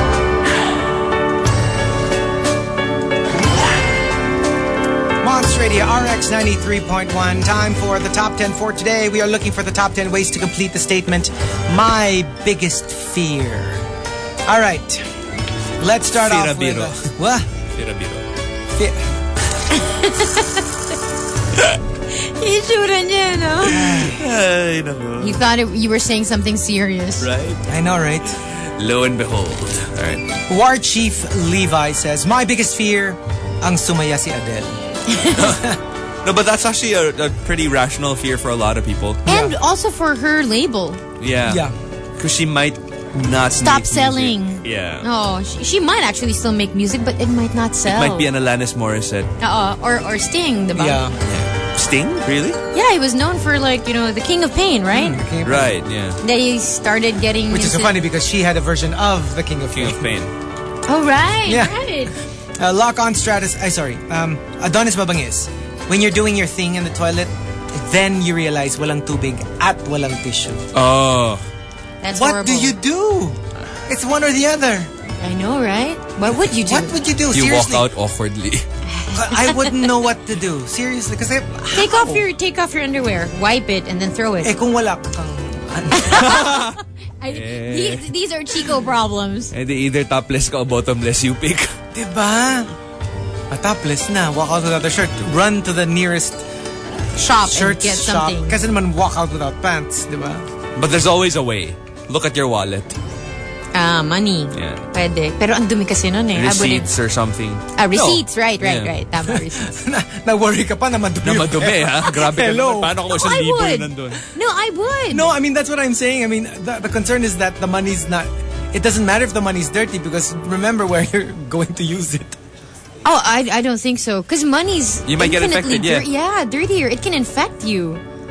Monster Radio RX 93.1. Time for the top 10 for today. We are looking for the top 10 ways to complete the statement, My Biggest Fear. All right. Let's start off with... Firabiro. What? Firabiro. Itsura niya, no? Ay, nako. He thought you were saying something serious. Right? I know, right? Lo and behold. All right. War Chief Levi says, My biggest fear, ang sumaya si Adele. No, but that's actually a pretty rational fear for a lot of people. And also for her label. Yeah. Yeah. Because she might not Stop make selling. music. Yeah. Oh, she might actually still make music, but it might not sell. Might be an Alanis Morissette. Or Sting, diba? Yeah. Sting? Really? Yeah, he was known for the King of Pain, right? Okay, Right, yeah. That he started getting Which is so into- funny because she had a version of the King of King of Pain. Pain. Oh, right. Yeah. Right. Lock on Stratus. Adonis Babangis. When you're doing your thing in the toilet, then you realize walang tubig at walang tissue. Oh. That's What horrible. do you do? It's one or the other. I know, right? What would you do? What would you do? You Seriously. walk out awkwardly. I wouldn't know what to do. Seriously. Because Take off your underwear, wipe it, and then throw it. kung wala kang... These are Chico problems. And either topless ka or bottomless, you pick. Diba? Topless na. Walk out without a shirt. Run to the nearest Shop shirt and get shop. something. Kasi naman walk out without pants. Diba? But there's always a way. Look at your wallet. Money. Yeah. Pwede. Pero ang dumi kasi nun eh. Receipts or something. Receipts. No. Right. Yeah. Tama, receipts. Na-worry ka pa na madumi. Na madumi, ha? Grabe ka Hello. naman. Paano kung I 1,000 would. nandun? No, I would. No, I mean, that's what I'm saying. I mean, the concern is that the money's not... It doesn't matter if the money's dirty because remember where you're going to use it. Oh, I don't think so. Because money's You might get infinitely infected, yeah. dirtier. It can infect you.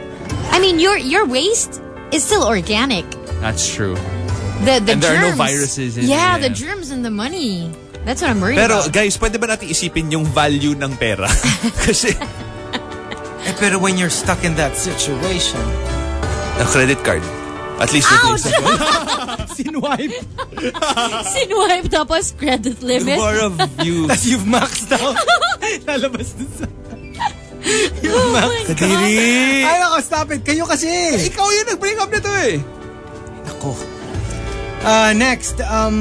I mean, your waste is still organic. That's true. The And germs. there are no viruses in it. Yeah, Yeah. the germs and the money. That's what I'm worried Pero about. guys, pwede ba natin isipin yung value ng pera? Kasi Pero when you're stuck in that situation, a credit card. At least replaceable. sinwipe. Sinwipe tapos credit limit. More of you. Tapos you've maxed out. Lalabas dun sa... Oh my God. Kadiri! Ay, ako, stop it. Kayo kasi. Ikaw yung nag-bring up na to eh. Ako. Next,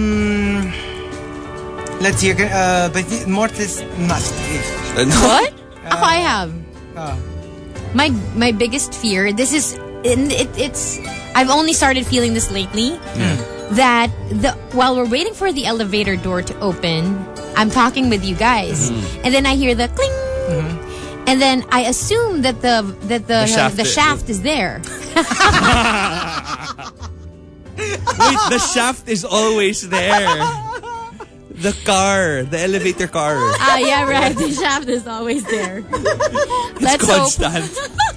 let's hear, but Mortis must. What? Ako, I have. Uh, My biggest fear, this is, it's, I've only started feeling this lately, that while we're waiting for the elevator door to open, I'm talking with you guys, and then I hear the cling, and then I assume that the shaft is there. Wait, the shaft is always there. The elevator car. Ah, yeah, right. The shaft is always there. Let's hope Constant.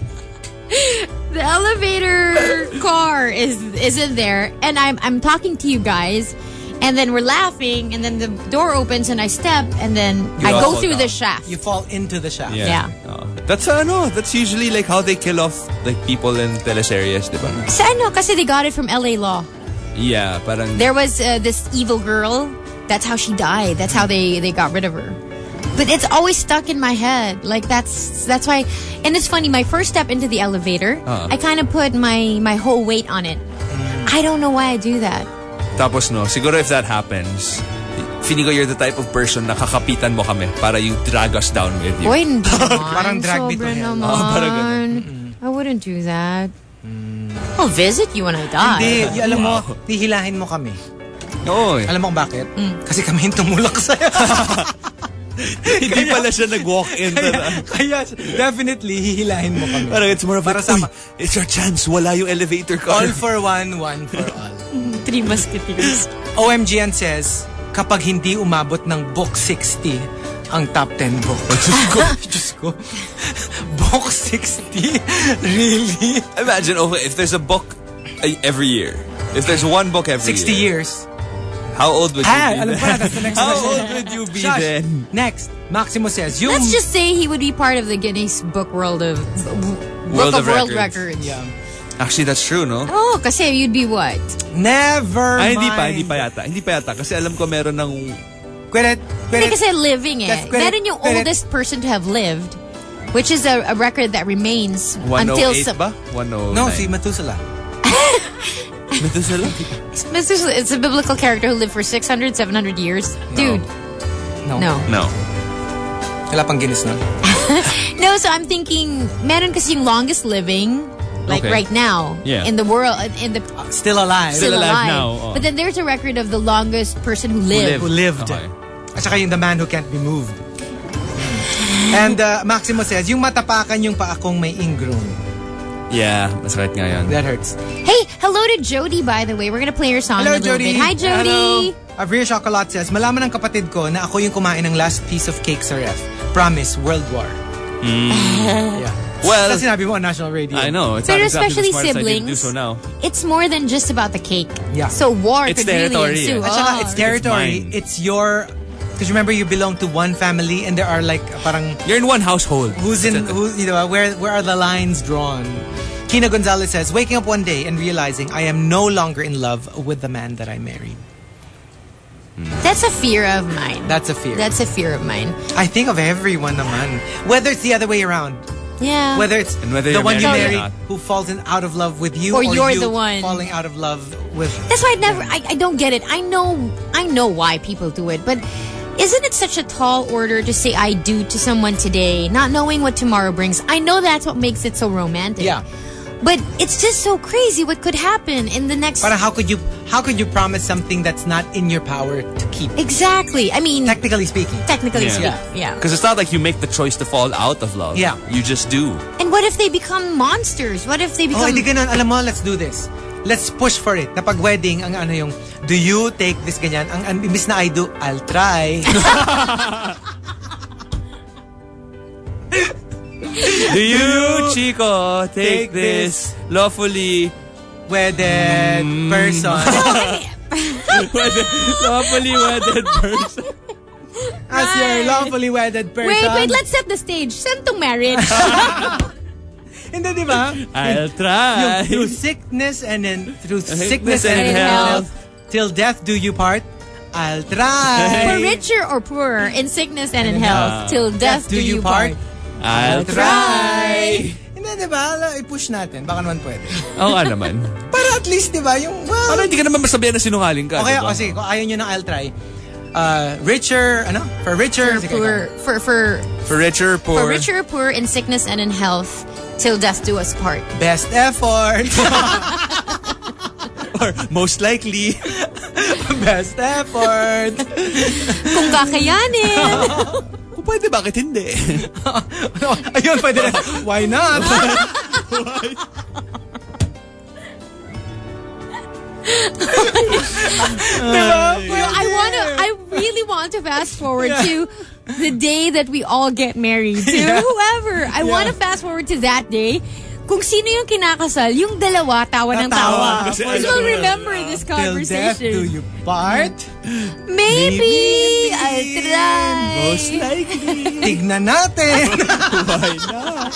the elevator car isn't there, and I'm talking to you guys, and then we're laughing, and then the door opens, and I step, and then I go through the shaft. you fall into the shaft. Yeah. That's usually like how they kill off like people in teleseries, diba? Kasi ano, kasi they got it from LA Law. Yeah, parang There was this evil girl. That's how she died. That's how they got rid of her. But it's always stuck in my head. Like that's why. And it's funny. My first step into the elevator, I kind of put my whole weight on it. I don't know why I do that. Tapos no, siguro if that happens, feeling ko you're the type of person na kakapitan mo kami para you drag us down with you. Boy, hindi naman. Parang drag me to Sobra hell. naman. parang ganun. I wouldn't do that. I'll visit you when I die. Hindi, alam mo, hihilahin mo kami. Oo. Alam mo kung bakit? Kasi kami yung tumulak sa'yo. Hindi pala siya nag-walk-in. Kaya definitely hihilahin mo kami. Parang it's more of Para like, sama. "Uy, it's your chance. Wala yung elevator car. All for one, one for all. Three Musketeers. OMGN says, kapag hindi umabot ng book 60 ang top 10 book. Diyos ko. Book 60? Really? Imagine, okay, if there's a book every year. If there's one book every 60 year. years. How old would you be Alam then? ko na, that's the next How question. old would you be Shush. then? Next, Maximo says, yung... Let's just say he would be part of the Guinness Book World of World of World Records. Records. Yeah. Actually, that's true, no? Oh, kasi you'd be what? Never Ay, mind. hindi pa yata. Kasi alam ko meron ng... Quit it. Hindi kasi living eh. That's great. Meron yung Great. oldest person to have lived, which is a record that remains until 108 ba? 109. No, si Methuselah. Methuselah? It's a biblical character who lived for 600, 700 years. Dude, no. No. Wala pang Guinness na. No, so I'm thinking, meron kasi yung longest living, like Okay. right now, Yeah. in the world, in the Still alive. still alive alive. now, oh. But then there's a record of the longest person who lived. Who lived. Okay. At saka yung the man who can't be moved. And Maximo says, yung matapakan yung paakong may ingrown. Yeah, masakit nga yun. That hurts. Hey, hello to Jody, by the way. We're gonna play your song Hello, in a little Jody. bit. Hi, Jody. Hello. Avria Chocolate says, malaman ng kapatid ko na ako yung kumain ng last piece of cake sa ref. Promise, World War. Yeah. Well, That's sinabi mo on national radio. I know. It's But not exactly especially the smartest idea to do siblings, so now. it's more than just about the cake. Yeah. So war It's could really territory, ensue. eh. At saka, Oh. it's territory. mine. It's your... Because remember, you belong to one family and there are like parang... You're in one household. Who's in... Who, you know, where are the lines drawn? Kina Gonzalez says, waking up one day and realizing I am no longer in love with the man that I married. That's a fear of mine. That's a fear. That's a fear of mine. I think of everyone naman. Whether it's the other way around. Yeah. Whether it's And whether the you're one you married or marry not. who falls out of love with you Or you're you the one. falling out of love with... That's why I don't get it. I know why people do it, but isn't it such a tall order to say I do to someone today, not knowing what tomorrow brings? I know that's what makes it so romantic. Yeah. But it's just so crazy what could happen in the next... But how could you promise something that's not in your power to keep? Exactly. I mean, Technically speaking. technically Yeah. speaking, yeah. Because it's not like you make the choice to fall out of love. Yeah. You just do. And what if they become monsters? What if they Oh, become... hindi ganun. Alam mo, let's do this. Let's push for it. Na pag wedding, ang ano yung, do you take this ganyan? Ang imbis na I do, I'll try. Do you, Chico, take this lawfully wedded person lawfully wedded person? as your lawfully wedded person? Wait, let's set the stage. Send to marriage. Hindi, di ba? I'll try. Through sickness and health, till death do you part. I'll For try. richer or poorer, in sickness and in health, till death do you part. I'll try. Hindi, di ba? I-push natin. Baka naman pwede. Oo nga naman. Para at least, di ba? Yung, well, Para hindi ka naman masabihan na sinungaling ka. okay, diba? kasi kung ayaw nyo ng I'll try, richer, for richer, For sige, poor, For richer, poor. for richer or poor, in sickness and in health, till death do us part. best effort. Or most likely. Best effort. Kung kakayanin. Kung pwede, bakit hindi? Ayun, pwede na. Why not? I really want to fast forward to the day that we all get married to whoever. I want to fast forward to that day. Kung sino yung kinakasal, yung dalawa, tawa ng tawa. Kasi So we'll remember this Till death do conversation. you part. Maybe I'll try. Most likely. Tignan natin. Why not?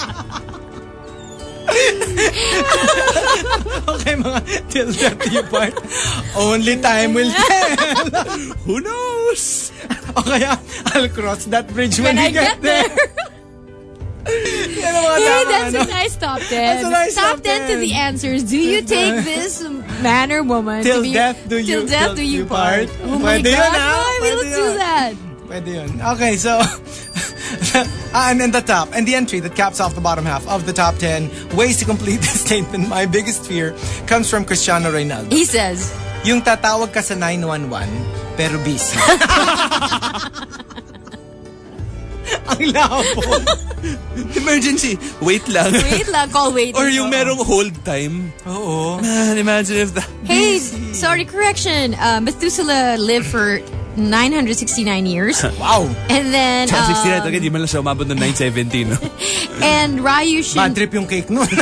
Okay, mga till death do you part. Only time will tell. Who knows? O kaya, I'll cross that bridge When when, I we get there. Yan ang mga Hey, tama, that's ano? a nice top 10. That's a nice top top 10 to 10. the answers. Do you take this man or woman to Till be death do you- till death till do you you part? part? Oh my Pwede yun, gosh, ah. why? Pwede Let's do yun. that. Pwede yun. Okay, so and in the top, and the entry that caps off the bottom half of the top 10 ways to complete the statement, my biggest fear, comes from Cristiano Reynaldo. He says, Yung tatawag ka sa 911, pero busy. Ang labo. Emergency. Wait lang. wait lang, call waiting. Or yung merong hold time. Oo. Man, imagine if that... Hey, sorry, correction. Methuselah lived for 969 years. Wow. And then, 69 agad, di man lang siya umabot ng 917. No? and Ryu Bad Shin... trip yung cake nun.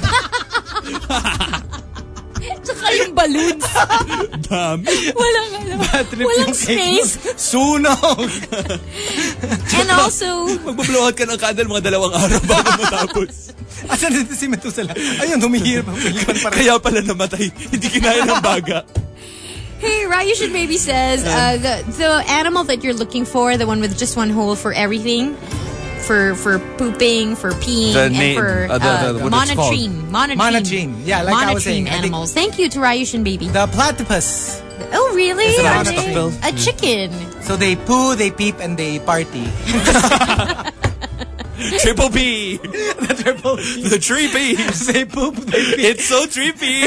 Tsaka yung balloons. Dami. Walang, Bad trip walang yung cake space. nun. Sunog. And also, Magbablowat ka ng candle mga 2 araw bago matapos. Asan dito si Methuselah? Ayun, humihirap ang pilipan para. Kaya pala namatay. Hindi kinaya ng baga. hey, Ryu Shin Baby says, the animal that you're looking for, the one with just one hole for everything, for pooping, for peeing, The and name- for what it's called. monotreme. Yeah, like I was saying, I think- animals. Thank you to Ryu Shin Baby. The platypus. Oh, really? Is it a Are monotreme? they- a chicken. So they poo, they peep, and they party. Triple P. The triple P. The tree peas. They poop, they peep. It's so trippy.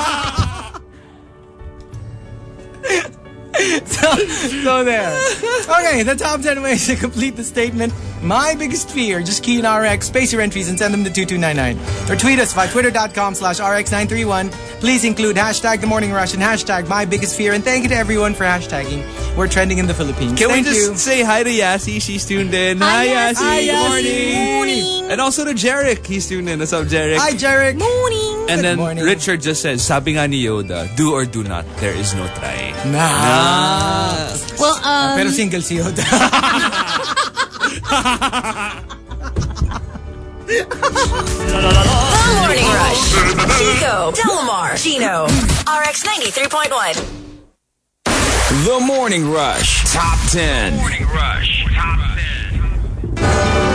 So there. Okay, the top 10 ways to complete the statement. My biggest fear. Just key in RX, space your entries, and send them to 2299. Or tweet us via twitter.com/RX931. Please include hashtag The Morning Rush and hashtag My Biggest Fear. And thank you to everyone for hashtagging. We're trending in the Philippines. Can Thank we just you. say hi to Yassi? She's tuned in. Hi, Yassi. Yassi. Good Hi, morning. morning. And also to Jarek. He's tuned in. What's up, Jarek? Hi, Jarek. Morning. And Good then morning. Richard just says, sabi nga ni Yoda, do or do not, there is no try. Nah. Well, Pero single si Yoda. The Morning Rush. Chico, Delamar, Gino, RX 93.1. The Morning Rush Top 10. Morning Rush Top 10.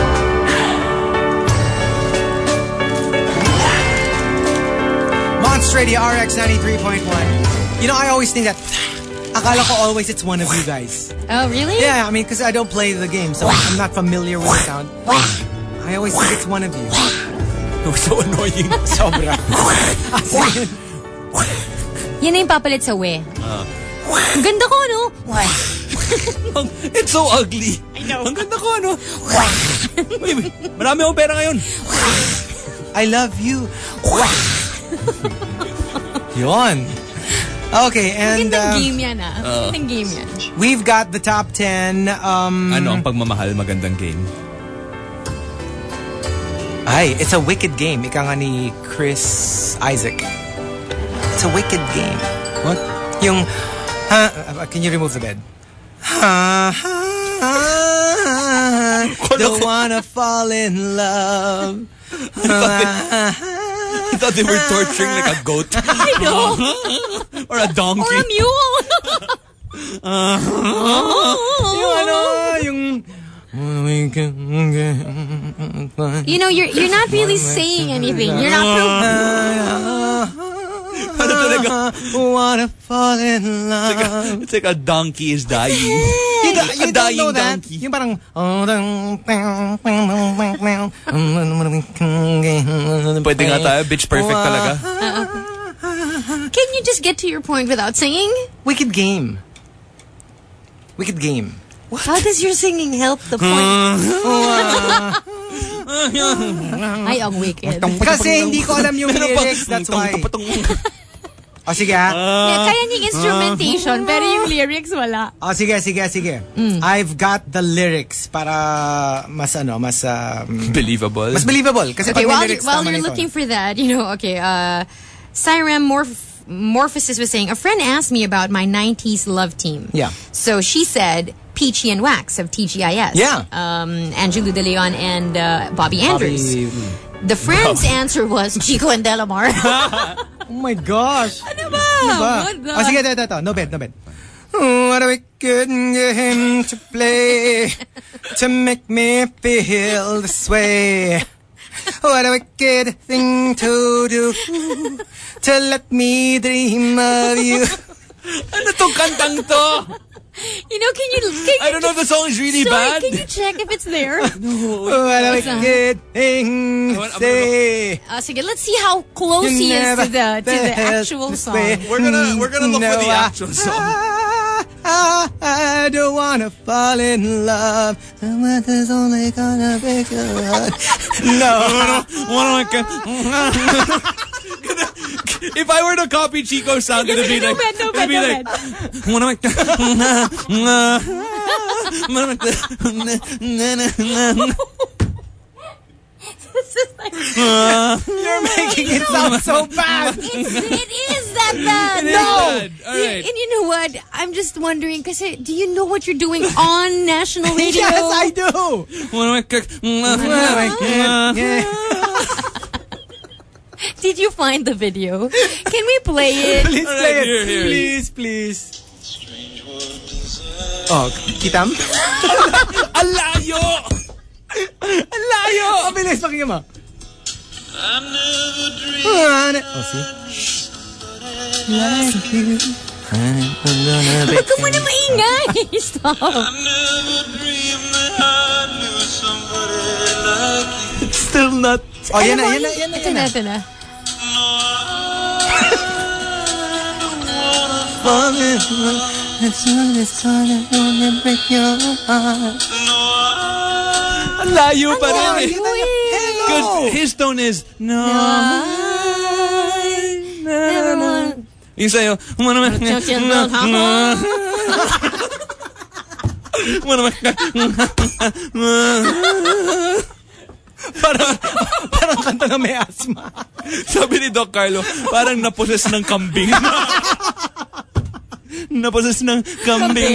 Monster Radio RX 93.1. You know, I always think that, akala ko always it's one of you guys. oh, really? Yeah, I mean, because I don't play the game, so I'm not familiar with the sound. I always think it's one of you. So annoying. Sobra. As in, Yan na yung papalit sa we. Ang ganda ko, no? It's so ugly. I know. Ang ganda ko, ano? Uy, marami akong pera ngayon. I love you. Yon. Okay, and Magandang game yan, Magandang game yan. we've got the top 10. Ano ang pagmamahal magandang game? Ay, it's a wicked game. Ika nga ni Chris Isaac. It's a wicked game. What? Yung, can you remove the bed? Don't wanna fall in love. I thought they were torturing like a goat. I know. Or a donkey. Or a mule. Yung ano, yung... You know, you're not really saying anything. You're not... Wanna fall in love. It's like a donkey is dying. You don't know that? Donkey. Yung parang... Pwede nga tayo, bitch perfect talaga. Can you just get to your point without singing? Wicked game. Wicked game. How does your singing help the point? Ay, ang wicked. Kasi hindi ko alam yung lyrics, that's why. O sige Kaya niyang instrumentation, pero yung lyrics wala. O sige. I've got the lyrics para mas Believable. Mas believable. Kasi Okay, pag may lyrics, while tama you're na ito. looking for that, Cyrem Morphosis was saying, a friend asked me about my 90s love team. Yeah. So she said, Peachy and Wax of TGIS. Yeah. Angelo De Leon and Bobby Andrews. The friend's answer was Chico and Delamar. Oh my gosh. Ano ba? What the? O sige, ito. No bed. What a wicked game to play to make me feel this way. What a wicked thing to do to let me dream of you. Ano tong kantang to? You know, can you I don't know if the song is really Sorry, bad. can you check if it's there? What a wicked thing to say. Sige, let's see how close he is to the actual song. We're gonna look for the actual song. I don't wanna fall in love. Someone is only gonna break your heart. No. If I were to copy Chico's sound, it'd be like... No bed. This is like... You're making it sound so bad. It is that bad. It is No. bad. All right. And you know what? I'm just wondering, kasi do you know what you're doing on national radio? Yes, I do. Did you find the video? Can we play it? Please play it. Here. Please. Oh, kitam? Alayo! Ang bilis, pakinggan mo. Oh, see? Huwag ka muna maingay. Stop. It's still not... Oh, yan na. Ito na. As soon as I wanna break your heart. Ang layo pa rin eh. Hello. Because his tone is... No. Never want. Yung sa'yo... Parang kanta na may asma. Sabi ni Doc Carlo, parang naposes ng kambing. Naposes ng kambing.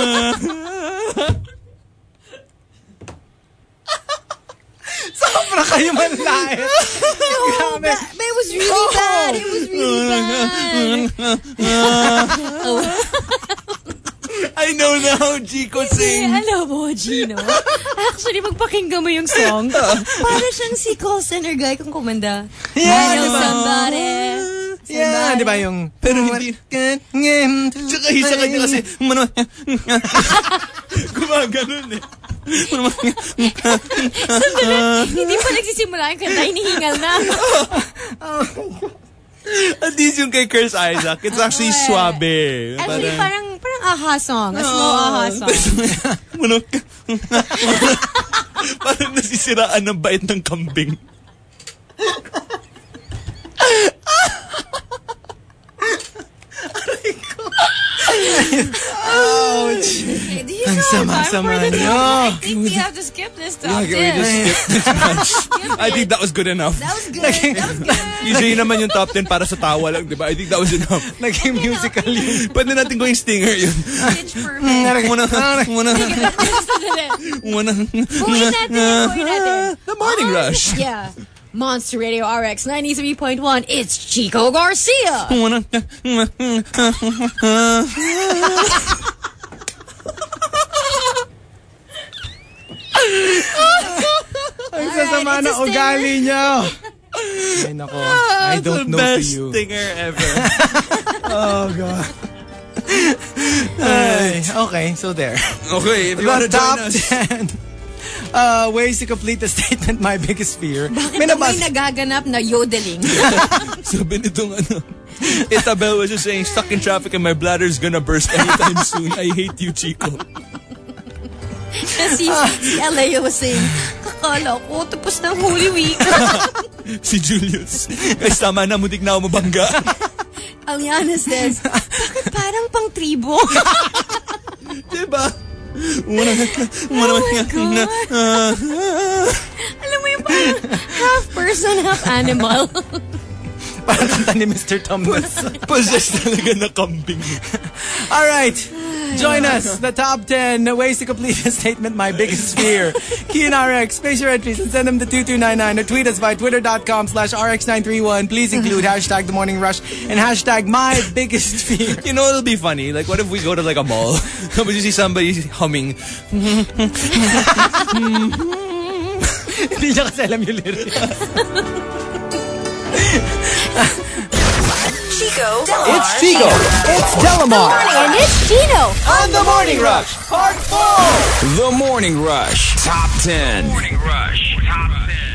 Sobra kayo manlait. No, but it was really bad. It was really bad. I know now, Chico sing. Alam mo, Gino. Actually, magpakinggan mo yung song. Para siyang si call center guy kung kumanda. I know somebody. Yeah, di ba yung... Pero hindi. Tsaka isa kanya kasi... Gumaganon eh. Sandali, hindi pa nagsisimula yung kanta, hinihingal na. At least yung kay Chris Isaac, it's actually suabe. Actually, parang aha song. A slow aha song. Parang nasisiraan ng bait ng kambing. Ouch. Okay, do you Ang still have time sama-sama for the niyo. top? I think we have to skip this top 10. I think that was good enough. That was good. That was good. Usually naman yung top 10 para sa tawa lang, di ba? I think that was enough. Naging musical yun. Pwede natin gawing stinger yun. Pitch perfect. Muna. Buuin natin. The Morning Rush. Yeah. Monster Radio RX 93.1. It's Chico Garcia. Ang sasama na ugali niyo. Ay, nako. I don't know to you. Best stinger ever. Oh, God. Ay, okay, so there. Okay, if you want The to top join us. 10 ways to complete the statement, my biggest fear. Bakit may nagaganap na yodeling? Sabi nitong Itabel was just saying, stuck in traffic and my bladder's gonna burst anytime soon. I hate you, Chico. si Alea was saying, kakala ko, tapos ng Holy Week. Si Julius. Guys, tama na, mutik na ako mabangga. Aliana says, bakit parang pang tribo? Diba? Oh my God. Alam mo yung parang half person, half animal. Parang kanta ni Mr. Thomas. Possessed talaga na kambing. Alright, join us. The top 10 ways to complete the statement, my biggest fear. Key in RX, space your entries and send them to 2299 or tweet us by twitter.com/RX931. Please include hashtag The Morning Rush and hashtag my biggest fear. You know, it'll be funny. Like, what if we go to like a mall? But you see somebody humming. Hindi niya kasi alam yung lyrics. Chico Delamar. It's Chico. It's Delamar. And it's Gino. On the Morning Rush, Part 4. The Morning Rush Top 10. Morning Rush Top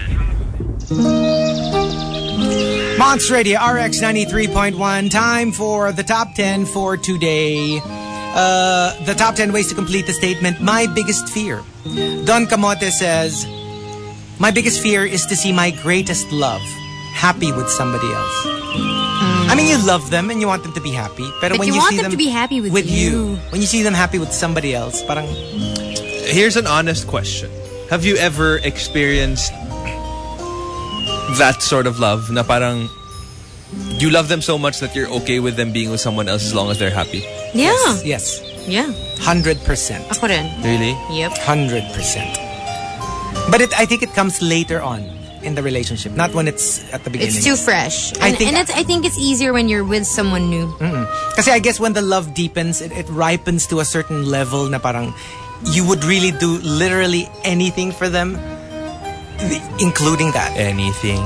10. Monster Radio RX 93.1. Time for the top 10 for today. The top 10 ways to complete the statement, my biggest fear. Don Camote says, my biggest fear is to see my greatest love happy with somebody else. I mean, you love them and you want them to be happy. But when you you want see them to be happy with you. When you see them happy with somebody else, parang... Here's an honest question. Have you ever experienced that sort of love na parang you love them so much that you're okay with them being with someone else as long as they're happy? Yeah. Yes. Yeah. 100%. Ako rin. Really? Yep. 100%. But I think it comes later on in the relationship, not when it's at the beginning. It's too fresh. I think it's easier when you're with someone new. Kasi I guess when the love deepens, it ripens to a certain level na parang you would really do literally anything for them, including that. Anything.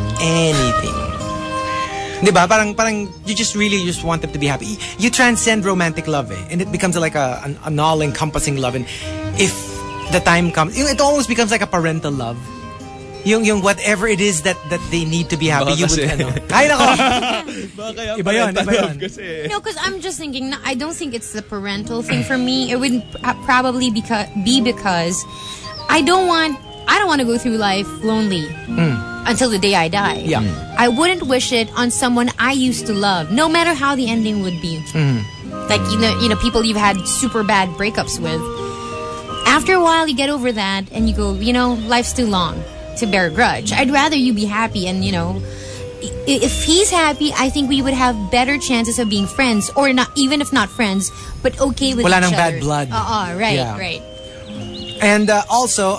Diba? Parang you just want them to be happy. You transcend romantic love and it becomes like an all-encompassing love. And if the time comes, it almost becomes like a parental love. Yung whatever it is that they need to be happy, you would Ay nako. Iba yun. No, because I'm just thinking, I don't think it's the parental thing for me. It would probably be because I don't want to go through life lonely until the day I die. Yeah. I wouldn't wish it on someone I used to love, no matter how the ending would be. Like you know people you've had super bad breakups with. After a while, you get over that and you go, life's too long to bear a grudge. I'd rather you be happy, and if he's happy, I think we would have better chances of being friends, or not, even if not friends, but okay with Wala each nang other. bad blood. Right, Yeah. right. And also,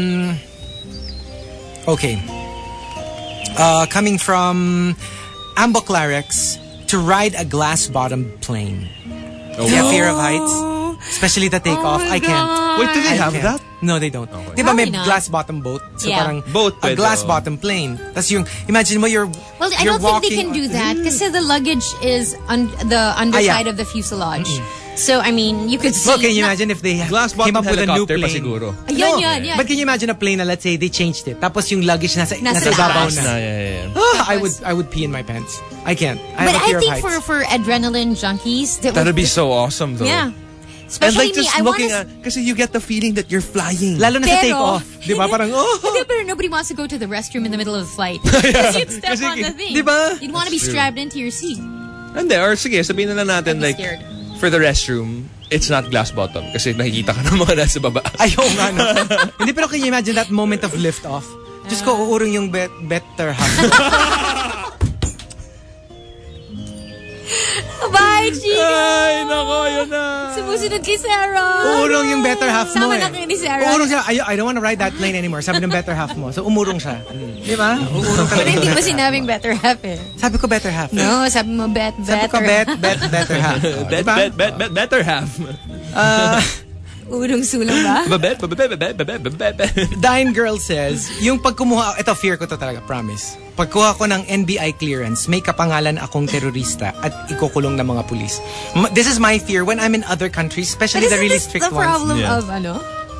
okay. Coming from Ambo Clarex, to ride a glass-bottom plane. Do you have fear of heights? Especially the takeoff. I can't. Wait, do they have can't. that? No, they don't. Okay. Diba may Probably not. glass-bottom boat? So Yeah. parang Boat a pwede, glass-bottom plane. Tas yung, imagine mo Well, I you're don't think they walking can do that because the luggage is the underside yeah. of the fuselage. So, I mean, you could see... Well, can you imagine if they Glass came up bottom with a new helicopter pa plane? siguro. Yan. But can you imagine a plane na, let's say, they changed it. Tapos yung luggage nasa Nasa babaw taas. na. Yeah. I would pee in my pants. I can't. I But have a fear I think of heights. for adrenaline junkies... That'd be so awesome though. Yeah. And Especially like just me, I looking wanna... at, kasi you get the feeling that you're flying. Lalo na sa Pero- take-off. Di ba? Parang, But nobody wants to go to the restroom in the middle of the flight. Because you'd step Kasi- on the thing. Diba? You'd want to be strapped into your seat. And there, or sige, sabihin na lang natin I'd be like, scared. for the restroom, it's not glass bottom kasi nakikita ka ng mga nasa baba. Ayaw nga, no? Hindi, pero can you imagine that moment of lift off? Just ko uurong yung better half. Bye, Chico! Ay, nako, yun na. Sumusunod kay Sarah. Uurong yung better half mo Sama na kayo ni Sarah. Uurong siya, I don't wanna ride that plane anymore. Sabi ng better half mo. So umurong siya. Di ba? Uurong ka. Pero hindi mo sinabing better half eh. Sabi ko better half. No, sabi mo Sabi ko better half. Better half. Urong sulang ba? Dine Girl says, yung pagkumuha, ito fear ko to talaga, promise. Pagkuha ko ng NBI clearance, may kapangalan akong terorista at ikukulong ng mga pulis. This is my fear when I'm in other countries, especially the really strict the problem ones. of ano?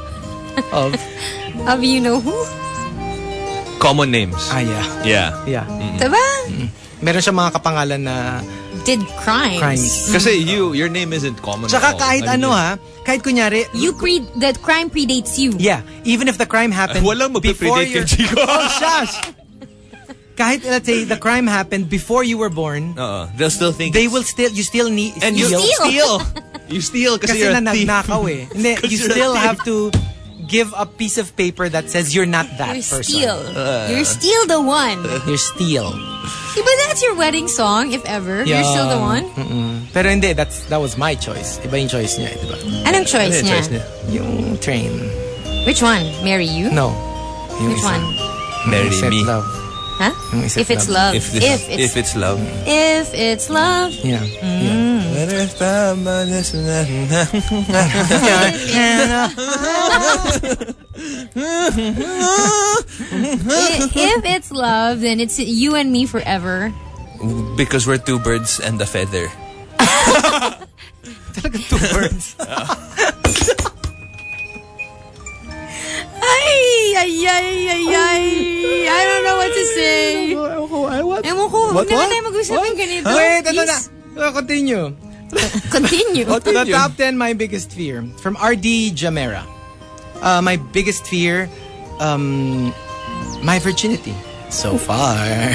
Of you know who? Common names. Yeah. Yeah. Diba? Meron siya mga kapangalan na Did crimes. Kasi your name isn't common Tsaka at all. kahit I mean, kahit kunyari, The crime predates you. yeah, even if the crime happened walang before magpe-predate kay Chico. Oh, shush! Kahit, let's say, the crime happened before you were born, they'll still think you still need, and you steal. You steal kasi you're a thief. nagnakaw eh. Hindi, you still have to give a piece of paper that says you're not that You're person. still. You're still the one. You're still. But that's your wedding song, if ever. You're still the one. Pero hindi, that was my choice. Iba yung choice niya, diba? Anong choice Ano yung niya? choice niya? Yung train. Which one? Marry you? No. Yung Which isa. one? Marry Except me. love. Huh? Yung except If it's love. If it's love. If it's love. Yeah. If it's love, then it's you and me forever. Because we're two birds and a feather. Talagang two birds. Ay. I don't know what to say. What? Ewan ko. Huwag naman tayo mag-usapin ganito. Wait, ito Please. na. Continue. Continue. The top 10 my biggest fear. From RD Jamera. My biggest fear, my virginity. So far.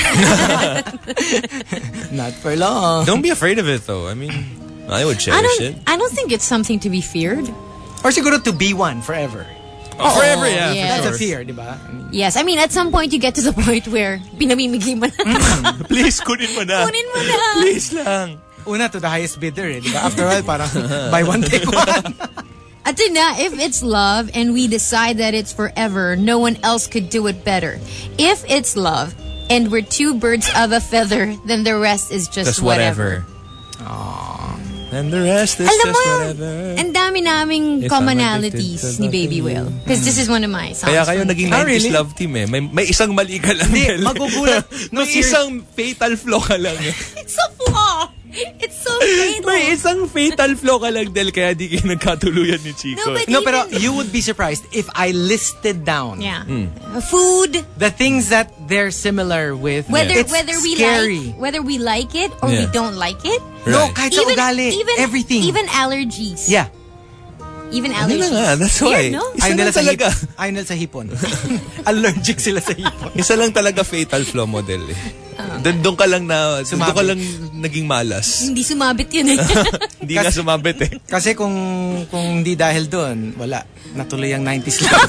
Not for long. Don't be afraid of it though. I mean, I would cherish it. I don't think it's something to be feared. Or siguro to be one forever. Forever, yeah. yeah. That's For a sure. fear, di ba? Yes, I mean, at some point you get to the point where pinamimigay mo na. Please, kunin mo na. Kunin mo na. Please lang. Una to the highest bidder, eh, di ba? After a while, parang buy one, take one. At na, if it's love and we decide that it's forever, no one else could do it better. If it's love and we're two birds of a feather, then the rest is just whatever. And the rest is Alam just mo, whatever. ang dami naming If commonalities I'm addicted to ni the Baby Whale. Because this is one of my songs. Kaya kayo naging 90s really? love team eh. May isang mali ka lang. Hindi, Mel. magugulat. No, May isang fatal flaw ka lang. It's a flaw. It's so fatal. May isang fatal flaw ka lang, Del, kaya di kayo nagkatuluyan ni Chico. No, but No, even, pero you would be surprised if I listed down yeah. Food, the things that they're similar with. whether It's we scary. like it or we Yeah. don't like it. No, Right. kahit sa ugali, everything. Even allergies. Yeah. Even Ano allergies. na nga, that's why. Weird, no? Isa Ayaw lang nila sa talaga. hipon. Ayaw nila sa hipon. Allergic sila sa hipon. Isa lang talaga fatal flaw model eh. Doon ka lang doon ka lang naging malas. Hindi sumabit yun eh. Hindi nga sumabit eh. Kasi kung hindi dahil doon, wala. Natuloy ang 90s love.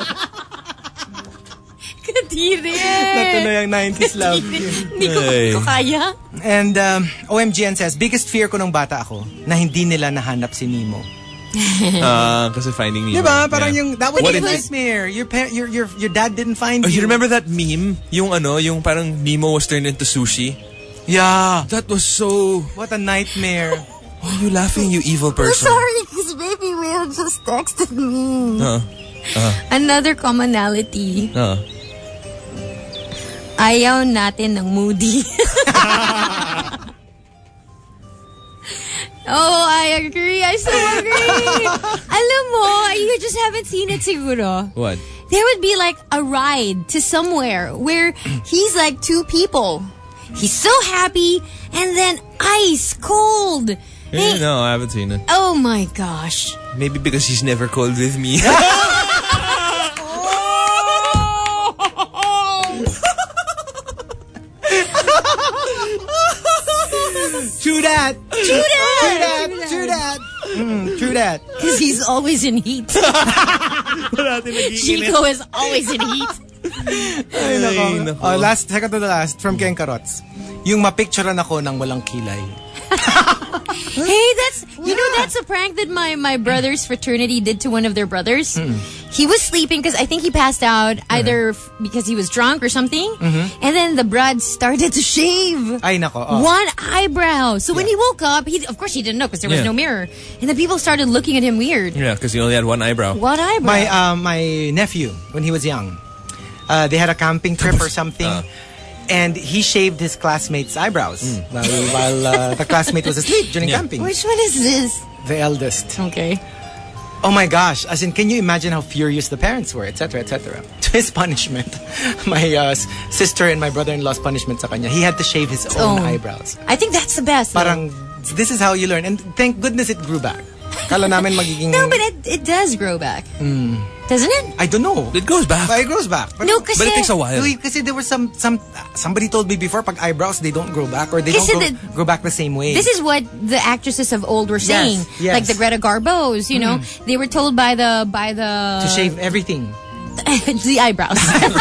Kadiri. Natuloy ang 90s love. Hindi ko Ay. kaya. And OMGN says, biggest fear ko nung bata ako na hindi nila nahanap si Nemo. Kasi finding Nemo. Diba? Parang Yeah. that was But a it was- nightmare. Your dad didn't find Oh, you. you remember that meme? Yung parang Nemo was turned into sushi? Yeah. That was so... What a nightmare. Why are you laughing, you evil person? Sorry, because Baby Will just texted me. Another commonality. Ayaw natin ng moody. Oh, I agree. I so agree. Alam mo, you just haven't seen it siguro. What? There would be like a ride to somewhere where he's like two people. He's so happy and then ice cold. Hey, No, I haven't seen it. oh my gosh. Maybe because he's never cold with me. True that. True that. True that. True that. True that? Because he's always in heat. Chico is always in heat. Ay, nako. Oh, second to the last, from Ken Karots. Yung mapicturean ako ng walang kilay. Hey, that's a prank that my brother's fraternity did to one of their brothers. He was sleeping because I think he passed out either because he was drunk or something. And then the brad started to shave. Ay, nako. One eyebrow. So when he woke up, of course he didn't know because there was no mirror. And the people started looking at him weird. Yeah, because he only had one eyebrow. One eyebrow. My nephew, when he was young, they had a camping trip or something. And he shaved his classmate's eyebrows while the classmate was asleep during camping. Which one is this? The eldest. Okay. Oh my gosh. As in, can you imagine how furious the parents were, etc., etc. To his punishment, my sister and my brother-in-law's punishment sa kanya, he had to shave his own eyebrows. I think that's the best. Parang, this is how you learn. And thank goodness it grew back. Kala namin magiging... No, but it does grow back. Doesn't it? I don't know. It goes back. But it grows back. But, No, kasi... But it takes a while. Kasi there was somebody told me before, pag eyebrows, they don't grow back or they don't grow back the same way. This is what the actresses of old were saying. Yes. Like the Greta Garbos, you know. They were told by the... To shave everything. the eyebrows.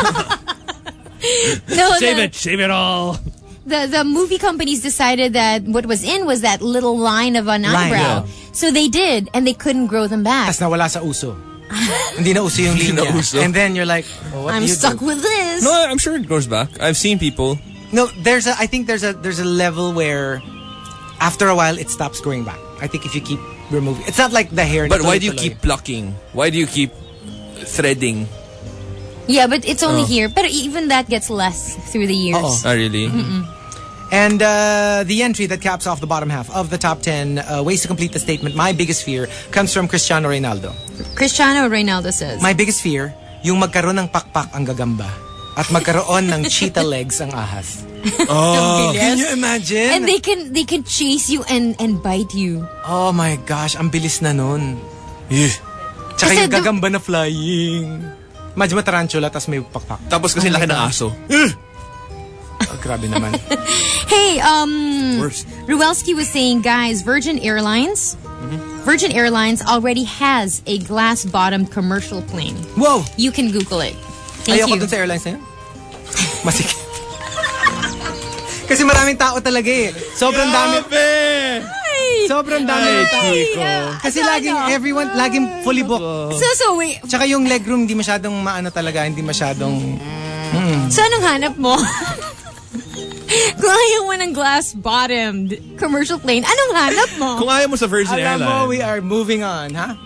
No, Shave it all. The movie companies decided that what was in was that little line of an eyebrow. So they did, and they couldn't grow them back. Tas nawala sa uso. Hindi na uso yung linya. And then you're like, what I'm do you stuck do? with this. No, I'm sure it grows back. I've seen people. No, I think there's a level where after a while it stops growing back. I think if you keep removing, it's not like the hair. But why do you keep plucking? Why do you keep threading? Yeah, but it's only here. But even that gets less through the years. Oh, really? And the entry that caps off the bottom half of the top 10 ways to complete the statement, my biggest fear, comes from Cristiano Ronaldo. Cristiano Ronaldo says, My biggest fear, yung magkaroon ng pakpak ang gagamba at magkaroon ng cheetah legs ang ahas. Oh, can you imagine? And they can chase you and bite you. Oh my gosh, ang bilis na nun. Tsaka Kasi yung gagamba na flying. Imagine mo tarantula tas may pakpak. Tapos kasi laki ng aso. Oh, grabe naman. Hey, Worst. Ruelski was saying, guys, Virgin Airlines already has a glass-bottomed commercial plane. Whoa! You can Google it. Thank Ayoko you. dun sa airlines na yun. Masikip. Kasi maraming tao talaga eh. Sobrang dami. Sobrang dami ng tao. Kasi laging fully booked. So wait. Tsaka yung legroom hindi masyadong maano talaga, hindi masyadong... So anong hanap mo? Kung ayaw mo ng glass-bottomed commercial plane, anong hanap mo? Kung ayaw mo sa Virgin Alam Airlines. mo, we are moving on, ha?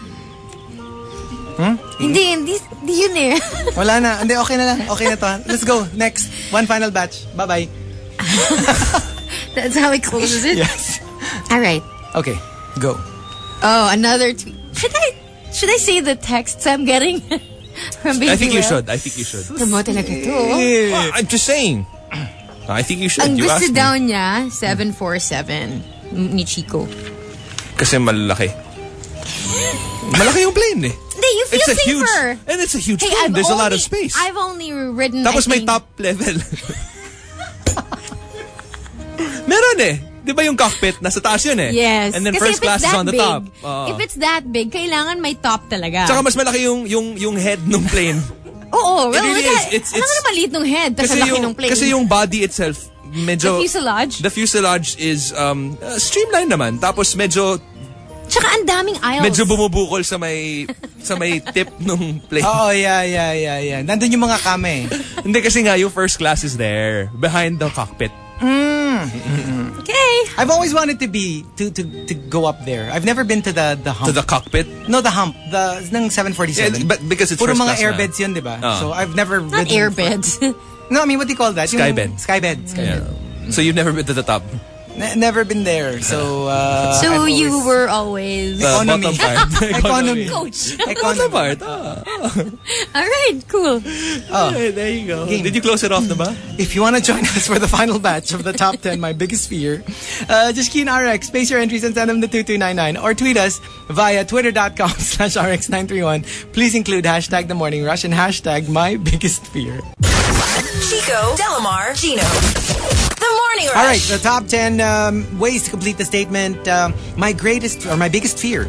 Hindi yun eh. Wala na. Hindi, okay na lang. Okay na to. Let's go. Next. One final batch. Bye-bye. That's how it closes it? Yes. All right. Okay. Go. Oh, another tweet. Should I say the texts I'm getting? From Baby I think you Will? should. I think you should. Tamo talaga to. Well, I'm just saying. I think you should. Ang You gusto asked me. daw niya, 747 ni Chico. Kasi malaki. Malaki yung plane eh. Hindi, you feel safer. And it's a huge Hey, plane. There's a lot of space. I've only ridden, Tapos I may think, top level. Meron eh. Di ba yung cockpit? Nasa taas yun eh. Yes. And then Kasi first if it's class is that on the big, top. If it's that big, kailangan may top talaga. Tsaka mas malaki yung head ng plane. Oo, well, really look at, is. alam mo na maliit ng head, tapos ang laki ng plane. Kasi yung body itself, medyo... The fuselage is streamlined naman. Tapos medyo... Tsaka ang daming aisles. Medyo bumubukol sa may tip ng plane. Oh, yeah. Nandun yung mga kame. Hindi kasi nga, yung first class is there. Behind the cockpit. Okay. I've always wanted to go up there. I've never been to the hump. To the cockpit? No, the hump. Ng 747. Yeah, but because it's Puro first mga class airbeds yun, di ba? So I've never Not ridden airbeds. No, I mean, what do you call that? Skybed. Skybed. Yeah. So you've never been to the top? Never been there. So so you were always... Economy. Bottom part. Economy. Coach. Bottom part. All right, cool. Okay, there you go. Did you close it off na ba? If you want to join us for the final batch of the top 10, my biggest fear, just key in RX, space your entries and send them to 2299 or tweet us via twitter.com/RX931. Please include hashtag The Morning Rush and hashtag My Biggest Fear. Chico, Delamar, Gino. The Morning Rush. All right, the top 10 ways to complete the statement. My biggest fear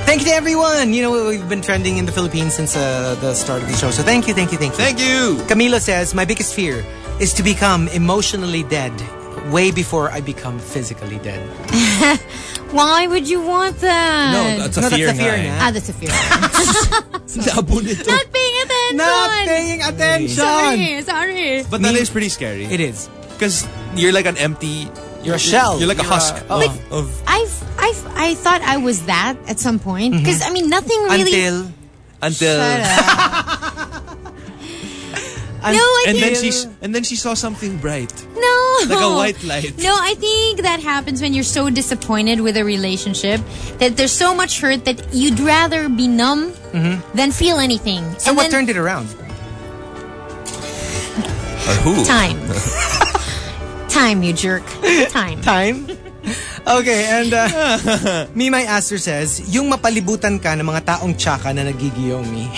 Thank you to everyone. You know, we've been trending in the Philippines since the start of the show. So thank you. Thank you. Camilo says, my biggest fear is to become emotionally dead way before I become physically dead. Why would you want that? No, that's a fear. That's a fear nga. That's a fear. Labo nito. Not paying attention. Not paying attention. Sorry. But that is pretty scary. It is. Because you're like an empty... You're a shell. You're like a husk of... I thought I was that at some point. Because, I mean, nothing really... Until... Shut up. No, and then she saw something bright. No. Like a white light. No, I think that happens when you're so disappointed with a relationship that there's so much hurt that you'd rather be numb than feel anything. So what turned it around? Or who? Time. Time, you jerk. Time. Time? Okay, and Mimay Aster says, yung mapalibutan ka ng mga taong tsaka na nagigiyomi.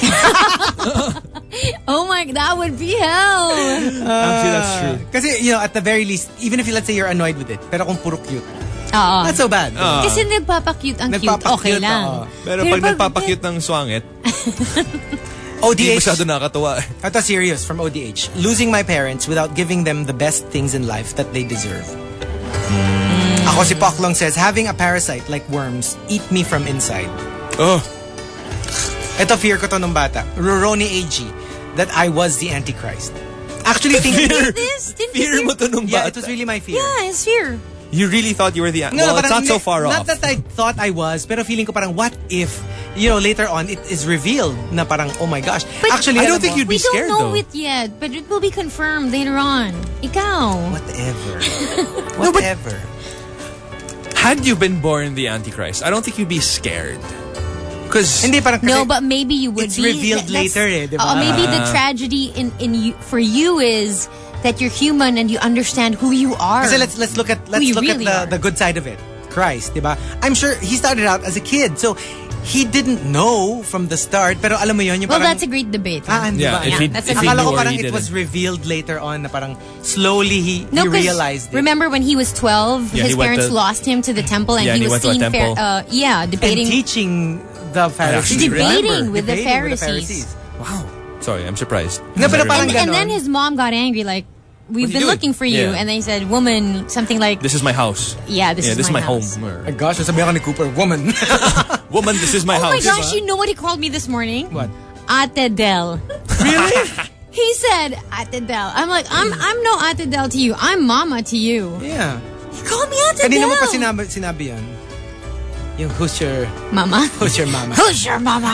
Oh my, that would be hell. Actually, that's true. Kasi, you know, at the very least, even if let's say you're annoyed with it, pero kung puro cute, Oo. not so bad. Kasi nagpapakute ang cute, okay lang. Pero pag nagpapakute ng swangit, hindi ODH. masyado nakakatuwa. Ito serious from ODH. Losing my parents without giving them the best things in life that they deserve. Ako si Poklong says, having a parasite like worms eat me from inside. Oh. Ito fear ko to nung bata. Roroni AG. That I was the Antichrist. Actually, Fear mo to nung yeah, bata. it was really my fear. Yeah, it's fear. You really thought you were the... No, well, it's not so far not off. Not that I thought I was, pero feeling ko parang, what if, you know, later on, it is revealed na parang, oh my gosh. But actually, I alam don't think mo, you'd be scared, We don't know though. it yet, but it will be confirmed later on. Ikaw. Whatever. No, but- Whatever. Had you been born the Antichrist, I don't think you'd be scared. Because... Hindi, parang No, kasi- but maybe you would it's be. revealed later diba? Maybe the tragedy in you, for you is that you're human and you understand who you are. Kasi let's look at you really the good side of it. Christ, diba? I'm sure he started out as a kid, so he didn't know from the start, pero alam mo yun, yung Well, parang... that's a great debate. Hindi Yeah, ba? if he- that's a if he great Akala ko knew or parang he it was didn't. revealed later on na parang slowly he 'cause realized it. remember when he was 12, Yeah, his he went parents to- lost him to the temple and Yeah, he and he was went to a seeing temple. And debating teaching the Pharisees. Debating with the Debating Pharisees. Wow. Sorry, I'm surprised. No, pero Very parang good. and then ganon. his mom got angry like, we've What are been you looking doing? for you. Yeah. And then he said, woman, something like, This is my house. this is my home. house. My gosh, sabi ako ni Cooper, woman. Woman, this is my Oh house. my gosh, you know what he called me this morning? What? Ate Del. Really? He said, Ate Del. I'm like, I'm no Ate Del to you. I'm mama to you. Yeah. He called me Ate Del. Kanina mo pa sinabi yan. Yung who's your Mama. mama? Who's your mama?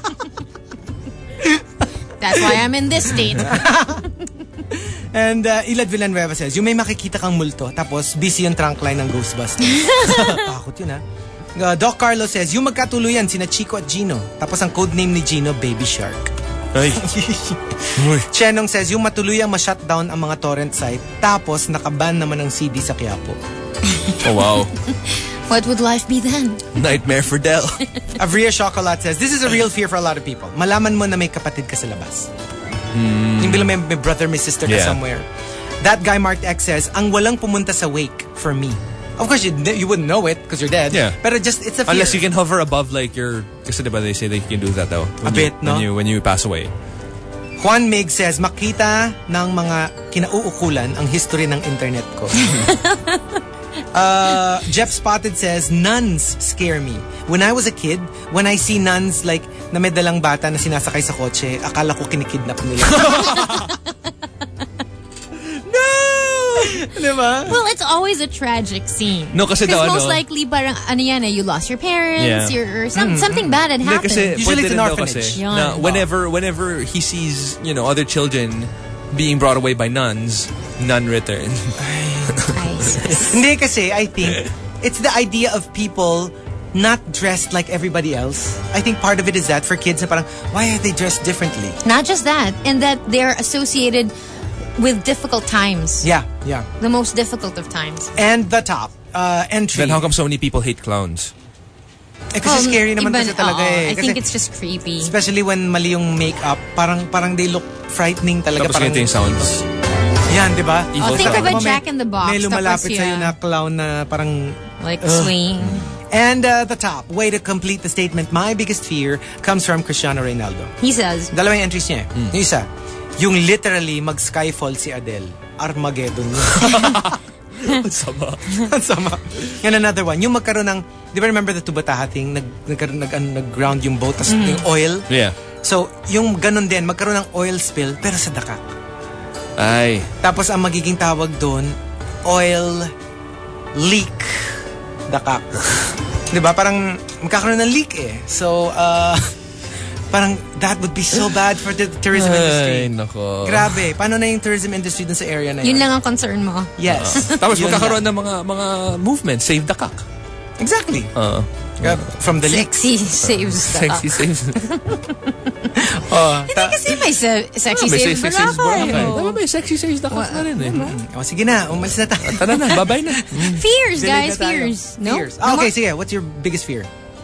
That's why I'm in this state. And Ilad Villanueva says, yung may makikita kang multo, tapos busy yung trunk line ng Ghostbusters. Takot yun, ha? Doc Carlos says, yung magkatuluyan, sina Chico at Gino. Tapos ang codename ni Gino, Baby Shark. Ay. Chenong says, yung matuluyang ma-shutdown ang mga torrent site, tapos nakaban naman ang CD sa Quiapo. Oh, wow. What would life be then? Nightmare for Del. Avria Chocolat says, this is a real fear for a lot of people. Malaman mo na may kapatid ka sa labas. Yung bilang may brother, may sister ka Yeah. somewhere. That guy Mark X says, ang walang pumunta sa wake for me. Of course, you wouldn't know it because you're dead. Yeah. Pero just, it's a fear. Unless you can hover above like your... Kasi diba they say they can do that though. A bit, no? When you pass away. Juan Mig says, makita ng mga kinauukulan ang history ng internet ko. Jeff Spotted says, nuns scare me. When I was a kid, when I see nuns like na may dalang bata na sinasakay sa kotse, akala ko kinikidnap nila. No! Diba? Well, it's always a tragic scene. No, kasi daw, most ano, likely, parang, ano yan you lost your parents, Yeah. or something bad had Hindi, happened. kasi Usually it's pwede an rin daw orphanage. kasi Yan. na whenever he sees, you know, other children being brought away by nuns, none return. Hindi kasi, I think, it's the idea of people not dressed like everybody else. I think part of it is that for kids, na parang, why are they dressed differently? Not just that, and that they're associated with difficult times. Yeah, yeah. The most difficult of times. And the top entry. Then how come so many people hate clowns? Eh, kasi scary naman kasi talaga eh. I Kasi, think it's just creepy. especially when mali yung makeup, parang they look frightening talaga. Tapos Parang, ganito yung sounds. yan, di ba? Oh, think of a Jack in the Box. May lumalapit Tapos sa'yo yun. na clown na parang Like swing. And the top, way to complete the statement, my biggest fear comes from Cristiano Ronaldo. He says, Dalawang entries niya. Yung isa, yung literally mag-skyfall si Adele. Armageddon yun. Ang sama. Ang sama. And another one, yung magkaroon ng, di ba remember the Tubataha thing? Nag-ground yung boat, tas yung oil. Yeah. So, yung ganun din, magkaroon ng oil spill, pero sa Dakak. Ay. Tapos ang magiging tawag doon, oil leak. Dakak. Diba? Parang magkakaroon ng leak eh. So, parang that would be so bad for the tourism industry. Ay, nako. Grabe. Paano na yung tourism industry dun sa area na yun? yun lang ang concern mo. Yes. Tapos Yun magkakaroon lang. ng mga movement. Save the cock. Exactly. From the leaks. Sexy saves the Sexy saves. Hindi kasi may sexy May saves sexy the saves Boracay. Boracay. Tama, may sexy saves the cock na rin eh. O sige na, umalis na tayo. Tara na, bye-bye na. Fears, Delayed guys, na tayo. fears. No? Fears. No Okay, more? sige. What's your biggest fear?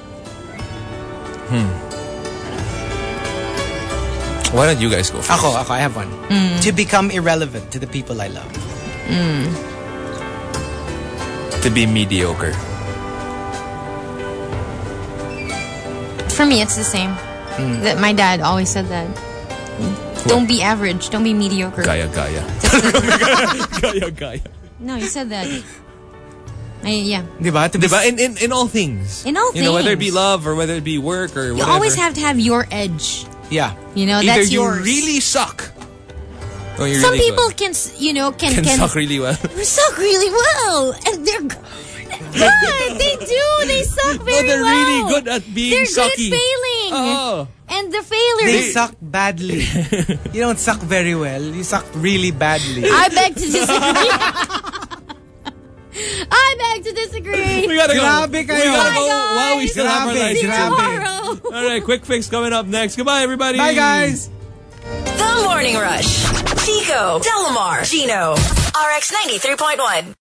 Why don't you guys go first? Ako, I have one. To become irrelevant to the people I love. To be mediocre. For me, it's the same. That my dad always said that. Don't be average. Don't be mediocre. Gaya. Gaya. No, he said that. Yeah. Diba? To be Diba? In all things. In all You know, whether it be things. love or whether it be work or You whatever. always have to have your edge. Yeah. You know, Either that's you yours. really suck. Or you're Some really people good. can, you know, can suck really well. suck really well, and they're good. They do. They suck very they're well. really good at being They're sucky. good at failing. Oh. And the failures. They suck badly. You don't suck very well. You suck really badly. I beg to disagree. I beg to disagree. We gotta go. Grabe kayo. We gotta Bye, go guys. while we still have our Grabe, lights. See you grabe. tomorrow. All right, quick fix coming up next. Goodbye, everybody. Bye, guys. The Morning Rush. Chico, Delamar, Gino, RX 93.1.